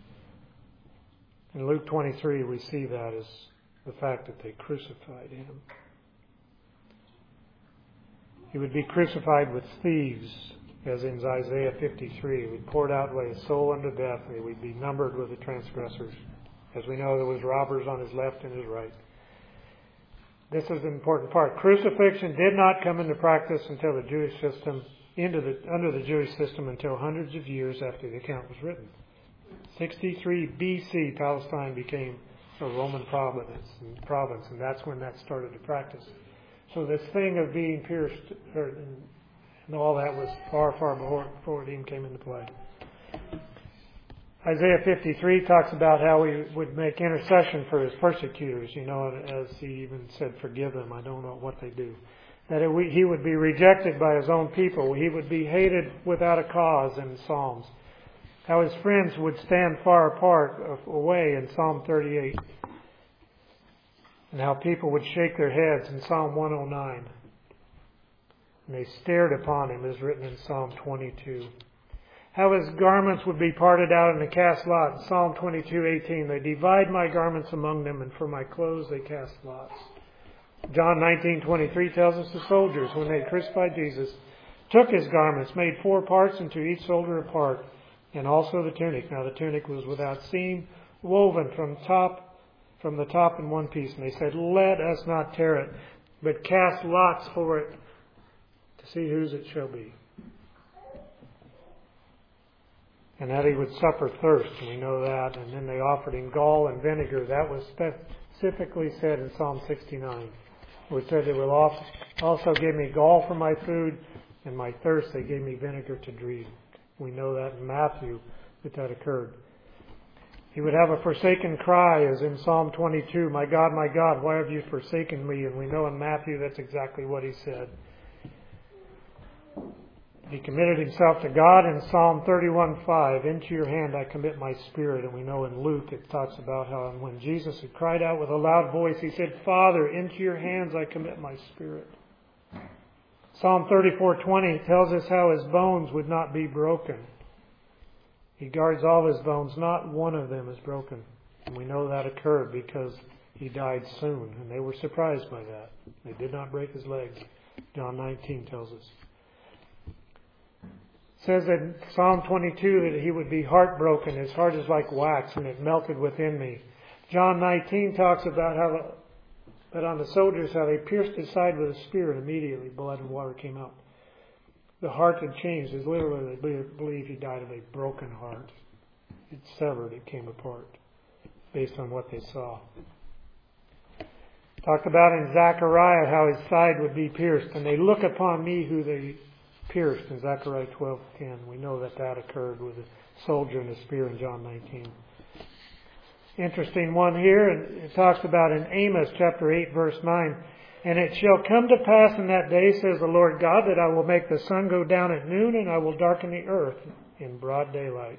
In Luke twenty-three we see that as the fact that they crucified Him. He would be crucified with thieves, as in Isaiah fifty-three. He would poured out his soul unto death, and He would be numbered with the transgressors. As we know, there was robbers on His left and His right. This is the important part. Crucifixion did not come into practice until the Jewish system, into the, under the Jewish system until hundreds of years after the account was written. sixty-three B C, Palestine became a Roman province, and, province, and that's when that started to practice. So this thing of being pierced, or, and, and all that was far, far before, before it even came into play. Isaiah fifty-three talks about how He would make intercession for His persecutors, you know, as He even said, forgive them, I don't know what they do. That it, He would be rejected by His own people. He would be hated without a cause in Psalms. How His friends would stand far apart, away in Psalm thirty-eight. And how people would shake their heads in Psalm one oh nine. And they stared upon Him, as written in Psalm twenty-two. How His garments would be parted out and they cast lots. Psalm twenty-two eighteen. They divide my garments among them, and for my clothes they cast lots. John nineteen twenty-three tells us the soldiers, when they crucified Jesus, took His garments, made four parts, and to each soldier a part, and also the tunic. Now the tunic was without seam, woven from top, from the top in one piece. And they said, let us not tear it, but cast lots for it, to see whose it shall be. And that he would suffer thirst, and we know that. And then they offered him gall and vinegar. That was specifically said in Psalm sixty-nine, where it said they will also give me gall for my food, and my thirst they gave me vinegar to drink. We know that in Matthew that that occurred. He would have a forsaken cry, as in Psalm twenty-two, "My God, my God, why have you forsaken me?" And we know in Matthew that's exactly what he said. He committed himself to God in Psalm thirty-one five, "Into your hand I commit my spirit." And we know in Luke it talks about how when Jesus had cried out with a loud voice, he said, "Father, into your hands I commit my spirit." Psalm thirty-four twenty tells us how his bones would not be broken. He guards all his bones, not one of them is broken. And we know that occurred because he died soon, and they were surprised by that. They did not break his legs. John nineteen tells us. It says in Psalm twenty-two that he would be heartbroken. His heart is like wax, and it melted within me. John nineteen talks about how that on the soldiers, how they pierced his side with a spear, and immediately blood and water came out. The heart had changed. It's literally, they believe he died of a broken heart. It severed. It came apart based on what they saw. Talked about in Zechariah how his side would be pierced. "And they look upon me who they pierced," in Zechariah twelve ten. We know that that occurred with a soldier and a spear in John nineteen. Interesting one here. And it talks about in Amos chapter eight verse nine. "And it shall come to pass in that day, says the Lord God, that I will make the sun go down at noon, and I will darken the earth in broad daylight."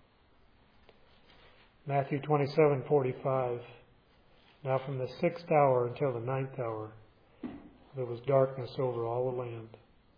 Matthew twenty-seven forty-five. "Now from the sixth hour until the ninth hour, there was darkness over all the land."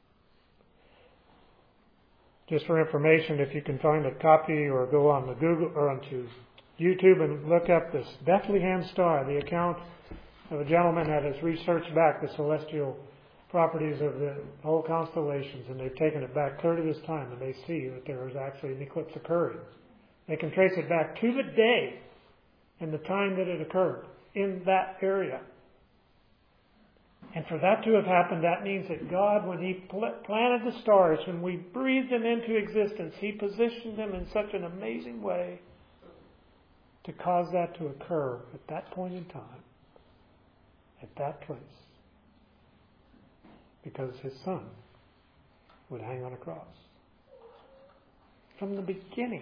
Just for information, if you can find a copy or go on the Google or onto YouTube and look up this Bethlehem Star, the account of a gentleman that has researched back the celestial properties of the whole constellations, and they've taken it back clear to this time, and they see that there is actually an eclipse occurring. They can trace it back to the day and the time that it occurred in that area. And for that to have happened, that means that God, when He pl- planted the stars, when we breathed them into existence, He positioned them in such an amazing way to cause that to occur at that point in time, at that place, because His Son would hang on a cross. From the beginning.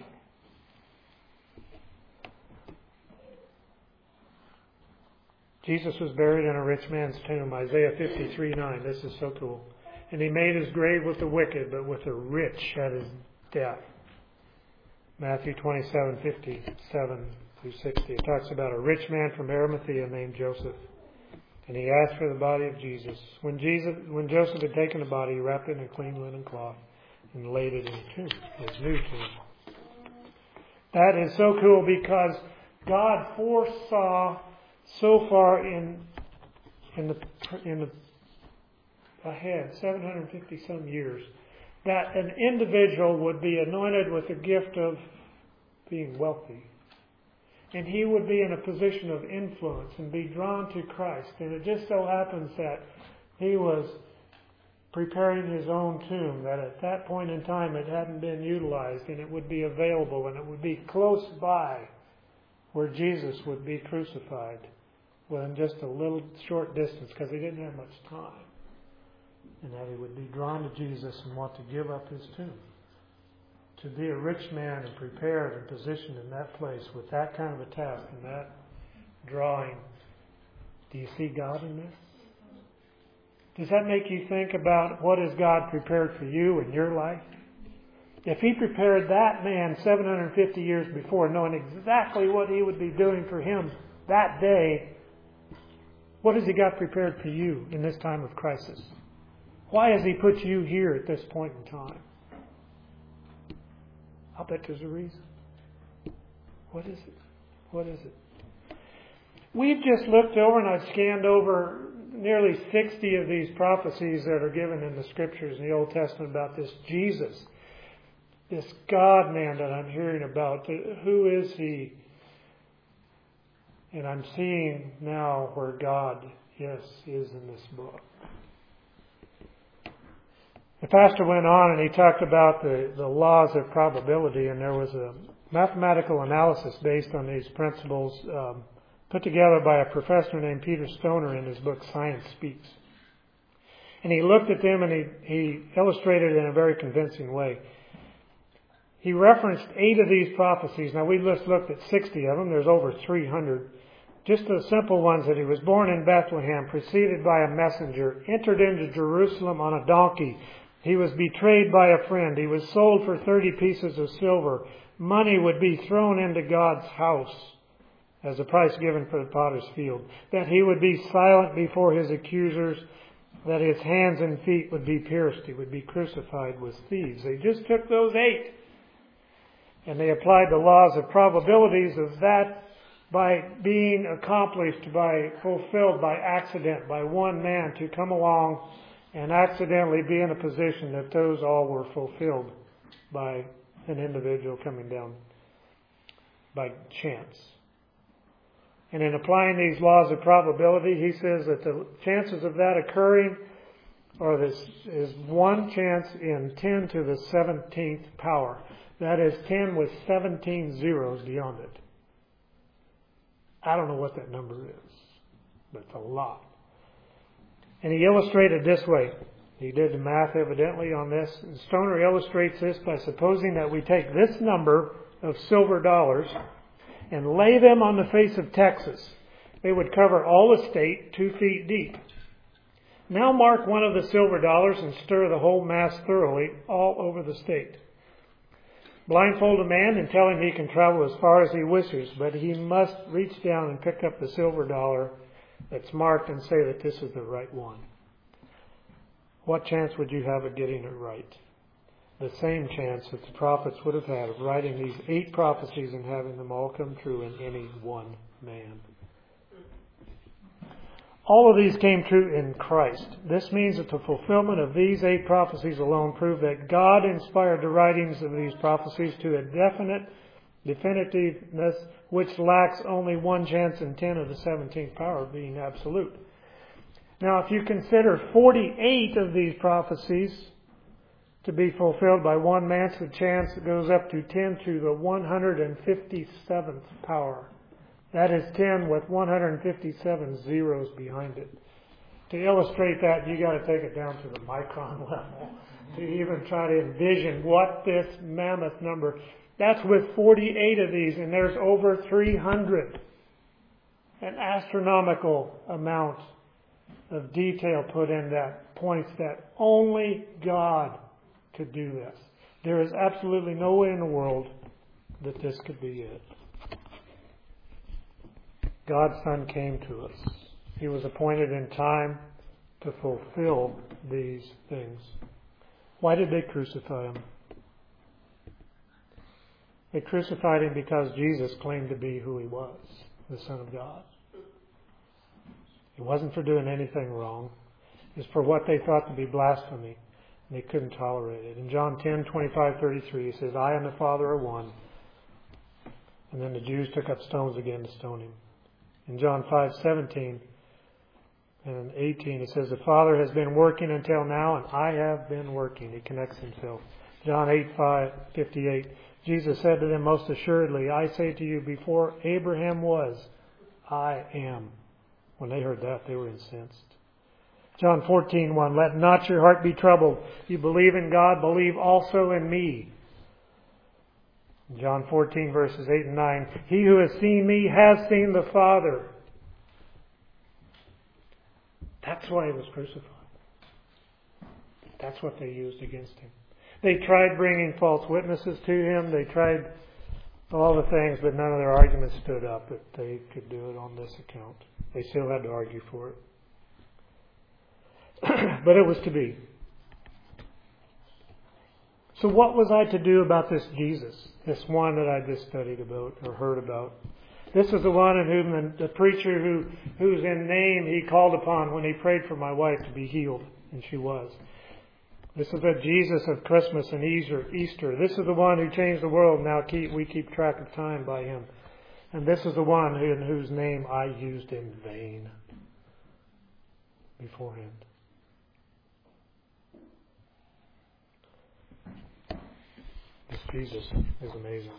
Jesus was buried in a rich man's tomb, Isaiah fifty-three nine. This is so cool. "And he made his grave with the wicked, but with the rich at his death." Matthew twenty-seven fifty-seven through sixty. It talks about a rich man from Arimathea named Joseph. And he asked for the body of Jesus. When Jesus, when Joseph had taken the body, he wrapped it in a clean linen cloth and laid it in a tomb, his new tomb. That is so cool because God foresaw so far in in the in the ahead, seven hundred fifty some years, that an individual would be anointed with the gift of being wealthy. And he would be in a position of influence and be drawn to Christ. And it just so happens that he was preparing his own tomb, that at that point in time it hadn't been utilized, and it would be available, and it would be close by where Jesus would be crucified within just a little short distance, because he didn't have much time. And that he would be drawn to Jesus and want to give up his tomb. To be a rich man and prepared and positioned in that place with that kind of a task and that drawing. Do you see God in this? Does that make you think about what has God prepared for you in your life? If He prepared that man seven hundred fifty years before, knowing exactly what He would be doing for him that day, what has He got prepared for you in this time of crisis? Why has He put you here at this point in time? I'll bet there's a reason. What is it? What is it? We've just looked over, and I've scanned over nearly sixty of these prophecies that are given in the Scriptures in the Old Testament about this Jesus, this God-man that I'm hearing about. Who is He? And I'm seeing now where God, yes, is in this book. The pastor went on and he talked about the, the laws of probability, and there was a mathematical analysis based on these principles um, put together by a professor named Peter Stoner in his book Science Speaks. And he looked at them and he, he illustrated it in a very convincing way. He referenced eight of these prophecies. Now, we just looked at sixty of them. There's over three hundred. Just the simple ones that he was born in Bethlehem, preceded by a messenger, entered into Jerusalem on a donkey. He was betrayed by a friend. He was sold for thirty pieces of silver. Money would be thrown into God's house as a price given for the potter's field. That he would be silent before his accusers. That his hands and feet would be pierced. He would be crucified with thieves. They just took those eight. And they applied the laws of probabilities of that by being accomplished, by fulfilled by accident, by one man to come along and accidentally be in a position that those all were fulfilled by an individual coming down by chance. And in applying these laws of probability, he says that the chances of that occurring are this is one chance in ten to the seventeenth power. That is ten with seventeen zeros beyond it. I don't know what that number is, but it's a lot. And he illustrated this way. He did the math evidently on this. And Stoner illustrates this by supposing that we take this number of silver dollars and lay them on the face of Texas. They would cover all the state two feet deep. Now mark one of the silver dollars and stir the whole mass thoroughly all over the state. Blindfold a man and tell him he can travel as far as he wishes, but he must reach down and pick up the silver dollar that's marked and say that this is the right one. What chance would you have of getting it right? The same chance that the prophets would have had of writing these eight prophecies and having them all come true in any one man. All of these came true in Christ. This means that the fulfillment of these eight prophecies alone prove that God inspired the writings of these prophecies to a definite definitiveness which lacks only one chance in ten of the seventeenth power of being absolute. Now, if you consider forty-eight of these prophecies to be fulfilled by one man, the chance goes up to ten to the one hundred fifty-seventh power. That is ten with one hundred fifty-seven zeros behind it. To illustrate that, you got to take it down to the micron level to even try to envision what this mammoth number. That's with forty-eight of these, and there's over three hundred. An astronomical amount of detail put in that points that only God could do this. There is absolutely no way in the world that this could be it. God's Son came to us. He was appointed in time to fulfill these things. Why did they crucify him? They crucified him because Jesus claimed to be who he was, the Son of God. It wasn't for doing anything wrong. It was for what they thought to be blasphemy, and they couldn't tolerate it. In John ten, twenty-five, thirty-three, he says, I and the Father are one. And then the Jews took up stones again to stone him. In John five, seventeen and eighteen, it says, the Father has been working until now, and I have been working. He connects himself. John eight, five, fifty-eight, Jesus said to them, most assuredly, I say to you, before Abraham was, I am. When they heard that, they were incensed. John fourteen, one, let not your heart be troubled. You believe in God, believe also in me. John fourteen, verses eight and nine, he who has seen me has seen the Father. That's why he was crucified. That's what they used against him. They tried bringing false witnesses to him. They tried all the things, but none of their arguments stood up that they could do it on this account. They still had to argue for it. But it was to be. So what was I to do about this Jesus? This one that I just studied about or heard about. This is the one in whom the, the preacher who whose in name he called upon when he prayed for my wife to be healed. And she was. This is the Jesus of Christmas and Easter. Easter. This is the one who changed the world. Now keep, we keep track of time by him. And this is the one in whose name I used in vain beforehand. Jesus is amazing.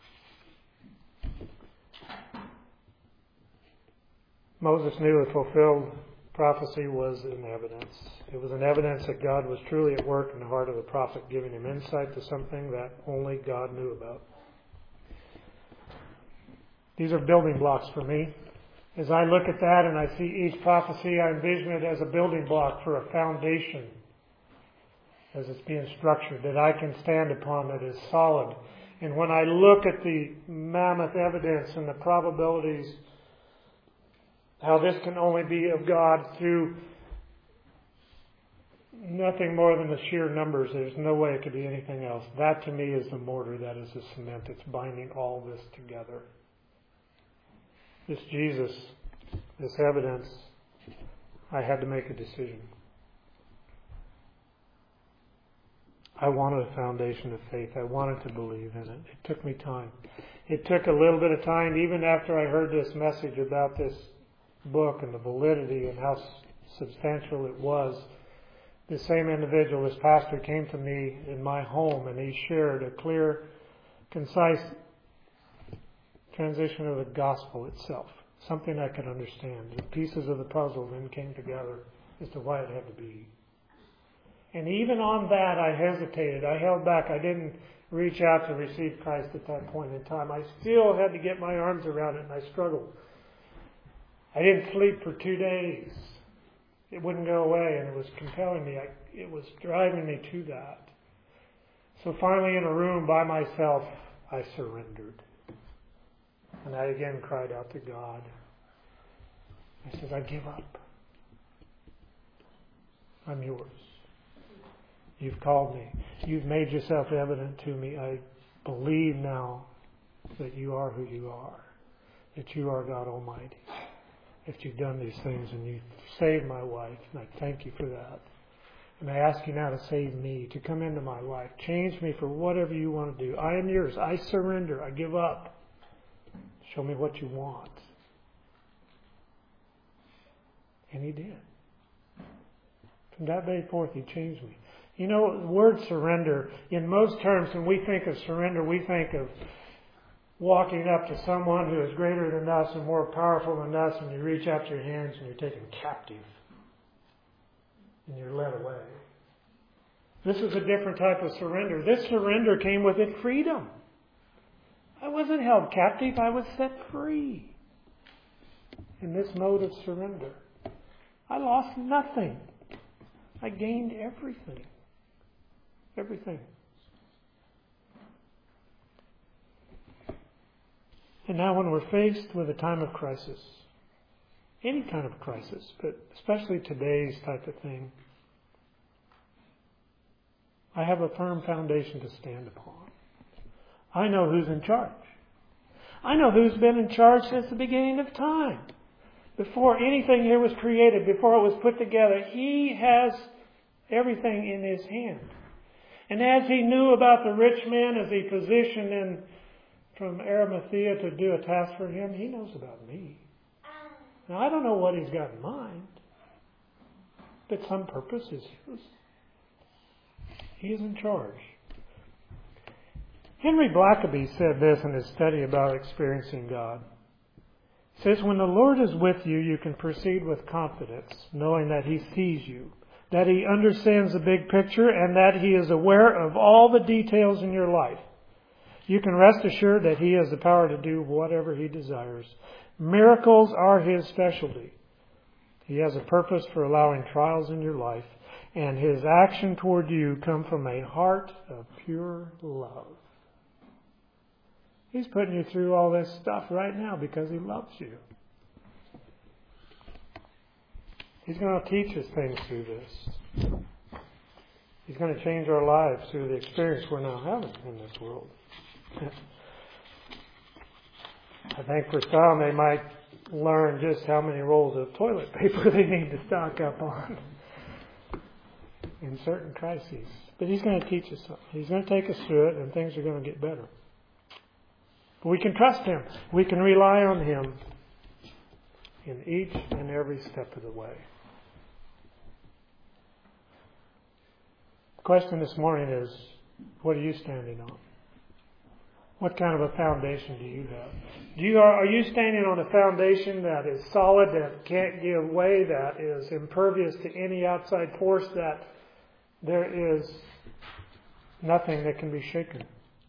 Moses knew a fulfilled prophecy was an evidence. It was an evidence that God was truly at work in the heart of the prophet, giving him insight to something that only God knew about. These are building blocks for me. As I look at that and I see each prophecy, I envision it as a building block for a foundation as it's being structured, that I can stand upon, that is solid. And when I look at the mammoth evidence and the probabilities, how this can only be of God through nothing more than the sheer numbers. There's no way it could be anything else. That to me is the mortar, that is the cement. It's binding all this together. This Jesus, this evidence, I had to make a decision. I wanted a foundation of faith. I wanted to believe in it. It took me time. It took a little bit of time, even after I heard this message about this book and the validity and how substantial it was. The same individual, this pastor, came to me in my home and he shared a clear, concise transition of the gospel itself. Something I could understand. The pieces of the puzzle then came together as to why it had to be. And even on that I hesitated. I held back. I didn't reach out to receive Christ at that point in time. I still had to get my arms around it and I struggled. I didn't sleep for two days. It wouldn't go away, and it was compelling me. I, it was driving me to that. So finally, in a room by myself, I surrendered. And I again cried out to God. I said, I give up. I'm yours. You've called me. You've made yourself evident to me. I believe now that you are who you are, that you are God Almighty. If you've done these things and you've saved my wife, and I thank you for that. And I ask you now to save me, to come into my life. Change me for whatever you want to do. I am yours. I surrender. I give up. Show me what you want. And he did. From that day forth, he changed me. You know, the word surrender, in most terms, when we think of surrender, we think of walking up to someone who is greater than us and more powerful than us, and you reach out your hands and you're taken captive. And you're led away. This is a different type of surrender. This surrender came with it freedom. I wasn't held captive. I was set free in this mode of surrender. I lost nothing. I gained everything. Everything. And now when we're faced with a time of crisis, any kind of crisis, but especially today's type of thing, I have a firm foundation to stand upon. I know who's in charge. I know who's been in charge since the beginning of time. Before anything here was created, before it was put together, He has everything in His hand. And as He knew about the rich man, as He positioned him from Arimathea to do a task for Him, He knows about me. Now, I don't know what He's got in mind, but some purpose is His. He is in charge. Henry Blackaby said this in his study about experiencing God. He says, when the Lord is with you, you can proceed with confidence, knowing that He sees you, that He understands the big picture, and that He is aware of all the details in your life. You can rest assured that He has the power to do whatever He desires. Miracles are His specialty. He has a purpose for allowing trials in your life, and His action toward you come from a heart of pure love. He's putting you through all this stuff right now because He loves you. He's going to teach us things through this. He's going to change our lives through the experience we're now having in this world. I think for some they might learn just how many rolls of toilet paper they need to stock up on in certain crises. But He's going to teach us something. He's going to take us through it, and things are going to get better. But we can trust Him. We can rely on Him in each and every step of the way. The question this morning is, what are you standing on? What kind of a foundation do you have? Do you are, are you standing on a foundation that is solid, that can't give way, that is impervious to any outside force, that there is nothing that can be shaken?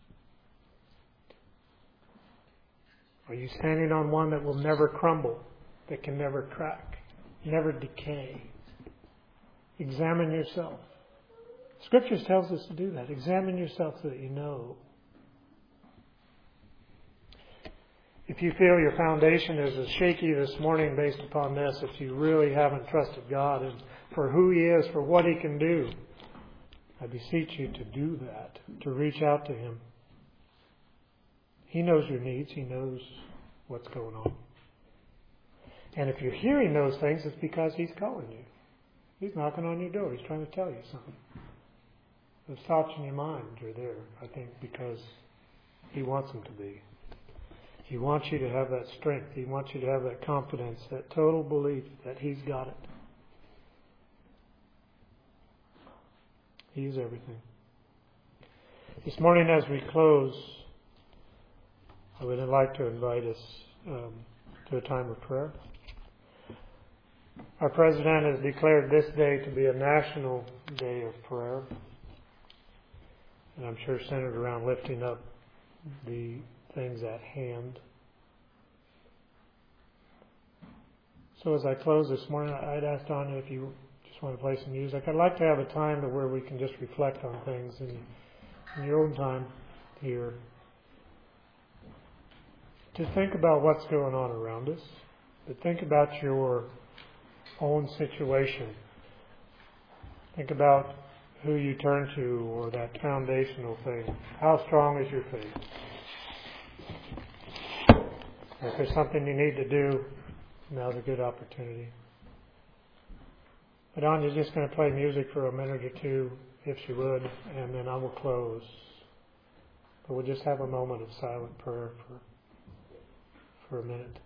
Are you standing on one that will never crumble, that can never crack, never decay? Examine yourself. Scriptures tells us to do that. Examine yourself so that you know. If you feel your foundation is as shaky this morning based upon this, if you really haven't trusted God and for who He is, for what He can do, I beseech you to do that, to reach out to Him. He knows your needs. He knows what's going on. And if you're hearing those things, it's because He's calling you. He's knocking on your door. He's trying to tell you something. Those thoughts in your mind are there, I think, because He wants them to be. He wants you to have that strength. He wants you to have that confidence, that total belief that He's got it. He's everything. This morning as we close, I would like to invite us um, to a time of prayer. Our President has declared this day to be a national day of prayer. And I'm sure centered around lifting up the things at hand. So as I close this morning, I'd ask Donna if you just want to play some music. I'd like to have a time to where we can just reflect on things in, in your own time here. To think about what's going on around us. But think about your own situation. Think about who you turn to or that foundational thing. How strong is your faith? If there's something you need to do, now's a good opportunity. But Anya's just going to play music for a minute or two, if she would, and then I will close. But we'll just have a moment of silent prayer for, for a minute.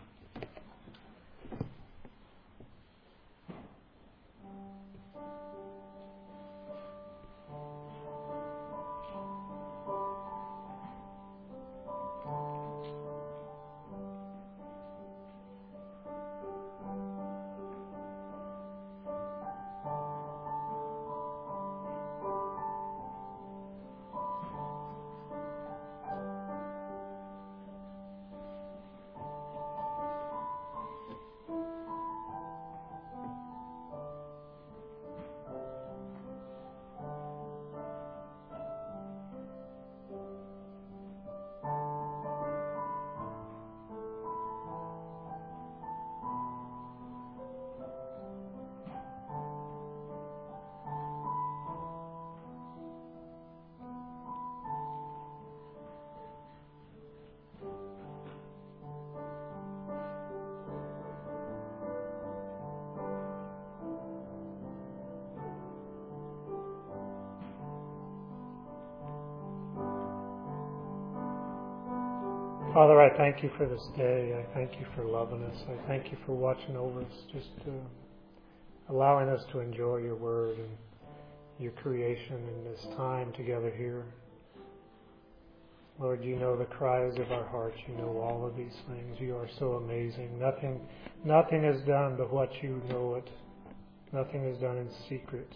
Father, I thank you for this day. I thank you for loving us. I thank you for watching over us, just uh, allowing us to enjoy your word and your creation in this time together here. Lord, you know the cries of our hearts. You know all of these things. You are so amazing. Nothing, nothing is done but what you know it. Nothing is done in secret.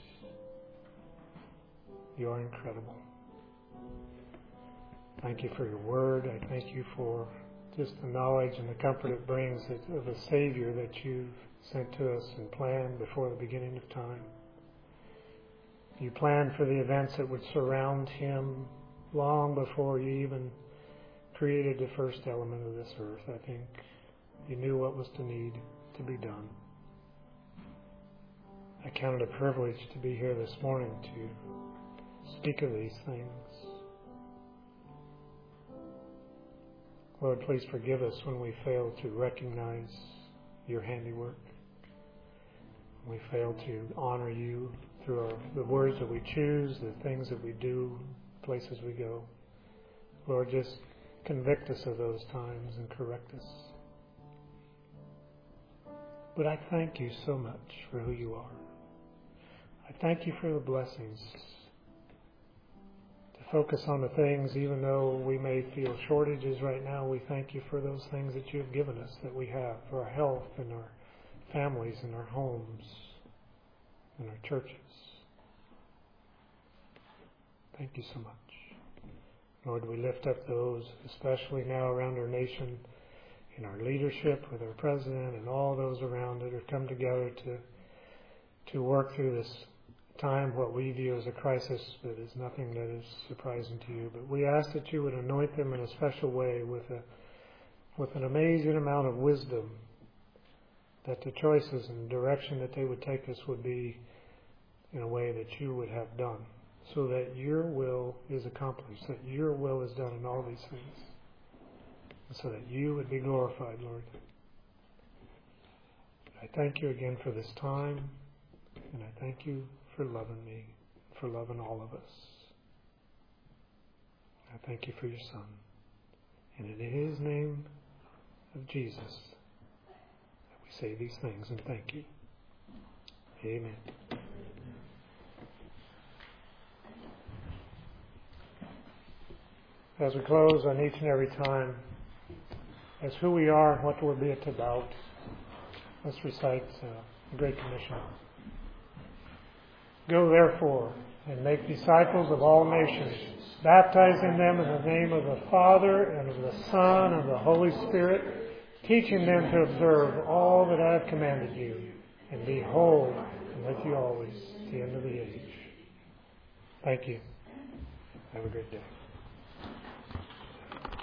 You are incredible. Thank you for your word. I thank you for just the knowledge and the comfort it brings of a Savior that you've sent to us and planned before the beginning of time. You planned for the events that would surround him long before you even created the first element of this earth. I think you knew what was to need to be done. I count it a privilege to be here this morning to speak of these things. Lord, please forgive us when we fail to recognize your handiwork. When we fail to honor you through our, the words that we choose, the things that we do, places we go. Lord, just convict us of those times and correct us. But I thank you so much for who you are. I thank you for the blessings to focus on the things, even though we may feel shortages right now, we thank you for those things that you have given us, that we have, for our health and our families and our homes and our churches. Thank you so much. Lord, we lift up those, especially now around our nation, in our leadership, with our president and all those around it, who come together to to work through this time, what we view as a crisis that is nothing that is surprising to you. But we ask that you would anoint them in a special way with a with an amazing amount of wisdom, that the choices and direction that they would take us would be in a way that you would have done, so that your will is accomplished, that your will is done in all these things, and so that you would be glorified, Lord. I thank you again for this time, and I thank you for loving me, for loving all of us. I thank you for your Son. And in his name of Jesus, that we say these things and thank you. Amen. As we close on each and every time, as who we are and what we're being about, let's recite uh, the Great Commission. Go therefore and make disciples of all nations, baptizing them in the name of the Father and of the Son and of the Holy Spirit, teaching them to observe all that I have commanded you. And behold, I'm with you always to the end of the age. Thank you. Have a great day.